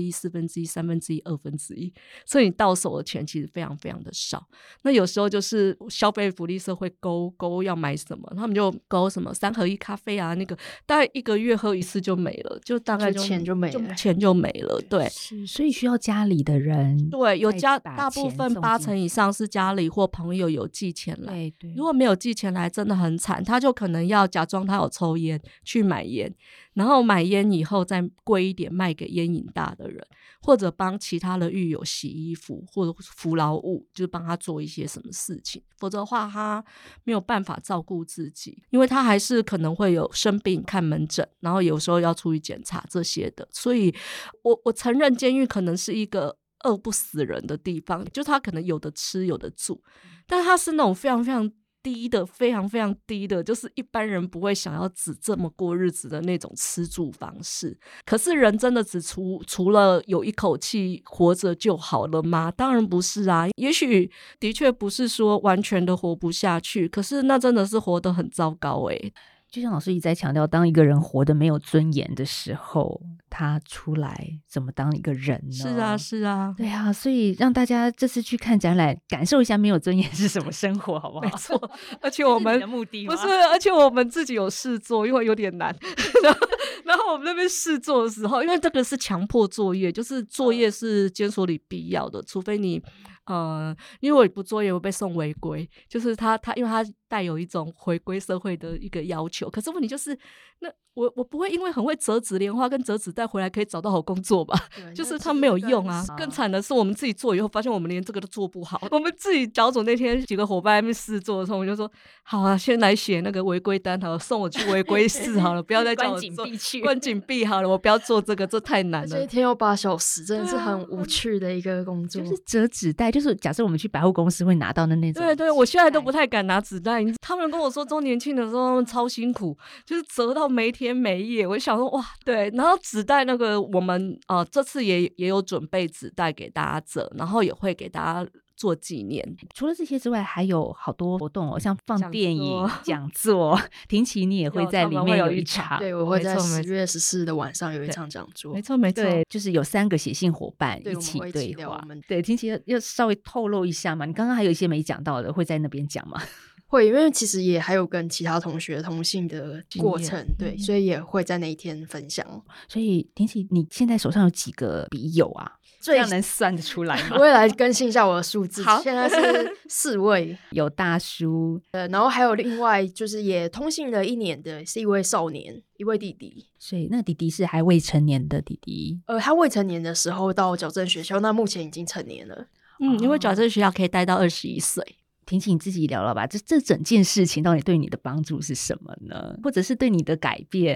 1/5、1/4、1/3、1/2，所以你到手的钱其实非常非常的少。那有时候就是消费福利社会勾要买什么，他们就勾什么3合1咖啡啊，那个大概1个月喝一次就没了，就大概钱就没了， 钱就没了。对， 是，所以需要家里的人， 对，有大部分80%以上是家里或朋友有寄钱来， 对， 如果没有寄钱来真的很惨，他就可能要假装他有抽烟去买烟，然后买烟以后再贵一点卖给烟瘾大的人，或者帮其他的狱友洗衣服或者服劳务，就是帮他做一些什么事情，否则的话他没有办法照顾自己，因为他还是可能会有生病看门诊，然后有时候要出去检查这些的。所以我承认监狱可能是一个饿不死人的地方，就他可能有的吃有的住，但他是那种非常非常低的，非常非常低的，就是一般人不会想要只这么过日子的那种吃住方式。可是人真的只除了有一口气活着就好了吗？当然不是啊，也许的确不是说完全的活不下去，可是那真的是活得很糟糕欸。 就像老师一直在强调，当一个人活得没有尊严的时候，他出来怎么当一个人呢？ 是啊， 对啊，所以让大家这次去看展览，感受一下没有尊严是什么生活，好不好？ 没错，而且我们的目的不是，而且我们自己有事做，因为有点难。然后我们那边试做的时候，因为这个是强迫作业，就是作业是监所里必要的，除非你因为我不作业会被送违规，就是他因为他带有一种回归社会的一个要求。可是问题就是那我不会因为很会折纸莲花跟折纸袋回来可以找到好工作吧？就是他没有用啊。更惨的是我们自己做以后发现我们连这个都做不好。我们自己小组那天几个伙伴在那边试做的时候，我们就说好啊，先来写那个违规单好了，送我去违规室好了，不要再叫我做关禁闭好了，我不要做这个，这太难了。 这一天要8小时，真的是很无趣的一个工作。 就是折纸袋，就是假设我们去百货公司会拿到的那种。 对，我现在都不太敢拿纸袋。他们跟我说周年庆的时候他们超辛苦，就是折到没天没夜。我想说哇，对，然后纸袋那个我们这次也有准备纸袋给大家折，然后也会给大家做纪念。 除了这些之外，还有好多活动像放电影、讲座。婷琪你也会在里面有一场， 对，我会在10月14的晚上有一场讲座。 没错， 对，就是有3个写信伙伴一起对话。对，婷琪要稍微透露一下嘛？你刚刚还有一些没讲到的，会在那边讲吗？ 会，因为其实也还有跟其他同学通信的过程，对，所以也会在那一天分享。 所以婷琪，你现在手上有几个笔友啊？这样能算得出来吗？ 我也来更新一下我的数字。现在是4位， 有大叔， 然后还有另外就是也通信了1年的是一位少年，一位弟弟。 所以那弟弟是还未成年的弟弟。 他未成年的时候到矫正学校，那目前已经成年了。 因为矫正学校可以待到21岁。 婷琪你自己聊了吧，这整件事情到底对你的帮助是什么呢？或者是对你的改变？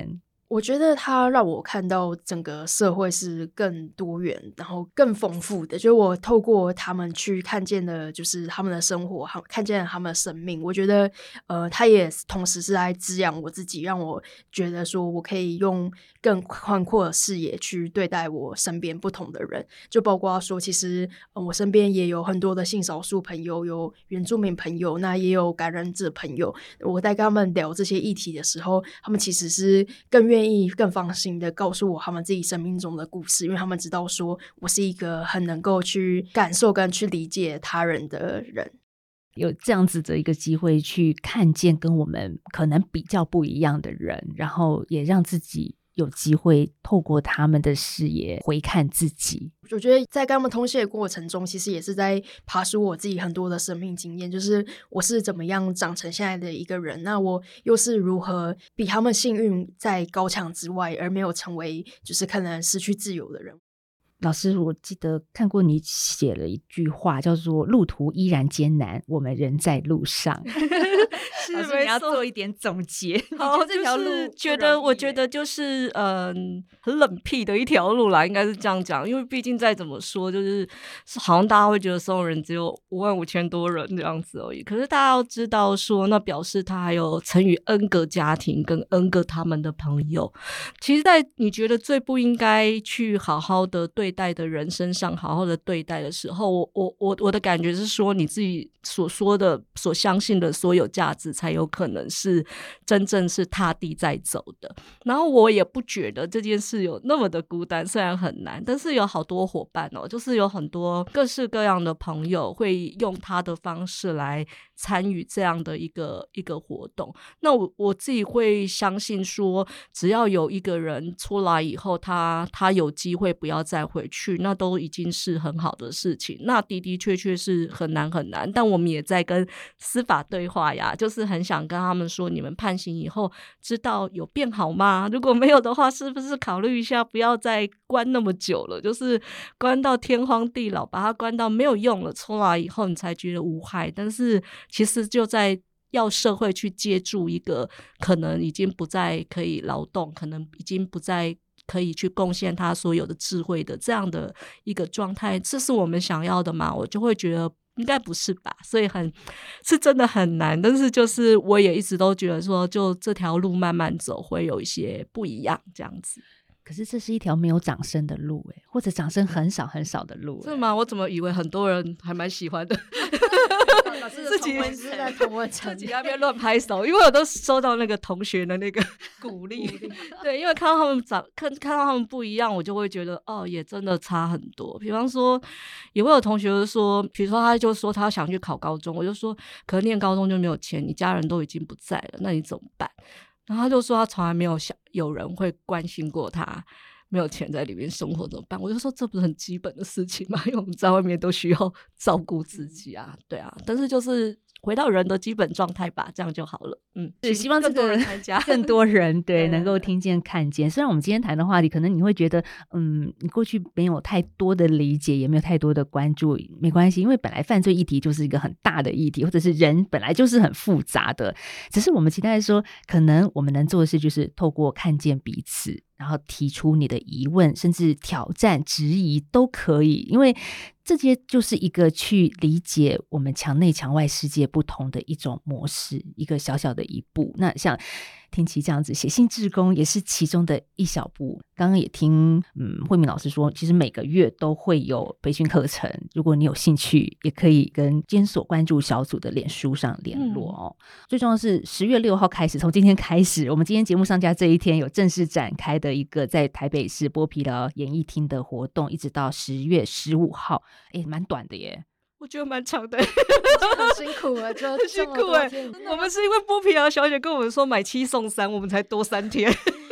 我觉得它让我看到整个社会是更多元，然后更丰富的。就是我透过他们去看见的，就是他们的生活，看见了他们的生命。我觉得，它也同时是在滋养我自己，让我觉得说我可以用更宽阔的视野去对待我身边不同的人。就包括说，其实我身边也有很多的性少数朋友，有原住民朋友，那也有感染者朋友。我在跟他们聊这些议题的时候，他们其实是更愿意、更放心的告诉我他们自己生命中的故事，因为他们知道说我是一个很能够去感受跟去理解他人的人。 有这样子的一个机会去看见跟我们可能比较不一样的人，然后也让自己有机会透过他们的视野回看自己。 我觉得在跟他们通信的过程中，其实也是在爬梳我自己很多的生命经验，就是我是怎么样长成现在的一个人，那我又是如何比他们幸运在高墙之外，而没有成为就是可能失去自由的人。 老师，我记得看过你写了一句话，叫做路途依然艰难，我们人在路上。 是老师你要做一点总结。 好， 这条路我觉得就是很冷僻的一条路啦，应该是这样讲。因为毕竟再怎么说，就是好像大家会觉得松勇人只有55000多人这样子而已。可是大家要知道说，那表示他还有乘以 N 个家庭跟 N 个他们的朋友。其实在你觉得最不应该去好好的对待的人身上好好的对待的时候，我的感觉是说，你自己所说的所相信的所有价值才有可能是真正是踏地在走的。然后我也不觉得这件事有那么的孤单，虽然很难，但是有好多伙伴哦，就是有很多各式各样的朋友会用他的方式来参与这样的一个活动。那我自己会相信说，只要有一个人出来以后，他有机会不要再回去，那都已经是很好的事情。那的确是很难很难，但我们也在跟司法对话呀，就是很想跟他们说，你们判刑以后知道有变好吗？如果没有的话，是不是考虑一下不要再关那么久了，就是关到天荒地老，把它关到没有用了，出来以后你才觉得无害。但是其实就在要社会去接住一个可能已经不再可以劳动，可能已经不再可以去贡献他所有的智慧的这样的一个状态，这是我们想要的吗？我就会觉得应该不是吧，所以是真的很难。但是就是我也一直都觉得说，就这条路慢慢走会有一些不一样这样子。 可是这是一条没有掌声的路或者掌声很少很少的路是吗？我怎么以为很多人还蛮喜欢的自己是在同温层自己那边乱拍手，因为我都收到那个同学的那个鼓励对，因为看到他们看到他们不一样，我就会觉得哦，也真的差很多。比方说也会有同学说，比如说他就说他想去考高中，我就说可是念高中就没有钱，你家人都已经不在了，那你怎么办？然后他就说他从来没有想有人会关心过他没有钱在里面生活怎么办。我就说这不是很基本的事情吗？因为我们在外面都需要照顾自己啊，对啊。但是就是回到人的基本状态吧，这样就好了。 希望这个更多人参加更多人对能够听见看见。虽然我们今天谈的话题可能你会觉得你过去没有太多的理解，也没有太多的关注，没关系，因为本来犯罪议题就是一个很大的议题，或者是人本来就是很复杂的，只是我们期待说可能我们能做的事就是透过看见彼此，然后提出你的疑问，甚至挑战质疑都可以，因为这些就是一个去理解我们墙内墙外世界不同的一种模式，一个小小的一步。那像听琪这样子写信志工也是其中的一小步。刚刚也听慧敏老师说，其实每个月都会有培训课程，如果你有兴趣也可以跟监所关注小组的脸书上联络最重要的是10月6号开始，从今天开始，我们今天节目上架这一天有正式展开的一个在台北市剥皮寮演艺厅的活动，一直到10月15号，蛮短的耶。 我觉得蛮长的很辛苦了，就很辛苦我们是因为剥皮寮小姐跟我们说买7送3，我们才多3天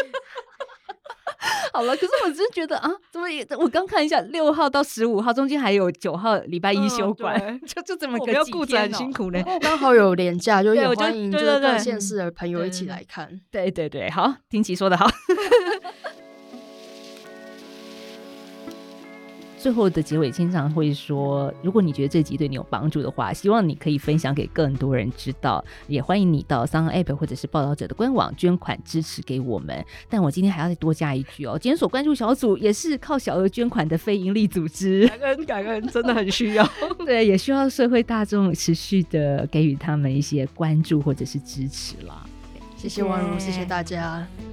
好了，可是我只是觉得怎么也我刚看一下6号到15号中间还有9号礼拜一休馆，就这么个几天要顾着很辛苦呢。 刚好有连假，就也欢迎就是各县市的朋友一起来看。 对对对，好，听琪说的好最后的结尾经常会说，如果你觉得这集对你有帮助的话，希望你可以分享给更多人知道，也欢迎你到SoundOn App 或者是报道者的官网捐款支持给我们。但我今天还要再多加一句哦，检所关注小组也是靠小额捐款的非营利组织， 感恩真的很需要对，也需要社会大众持续的给予他们一些关注或者是支持啦。 谢谢婉如，谢谢大家。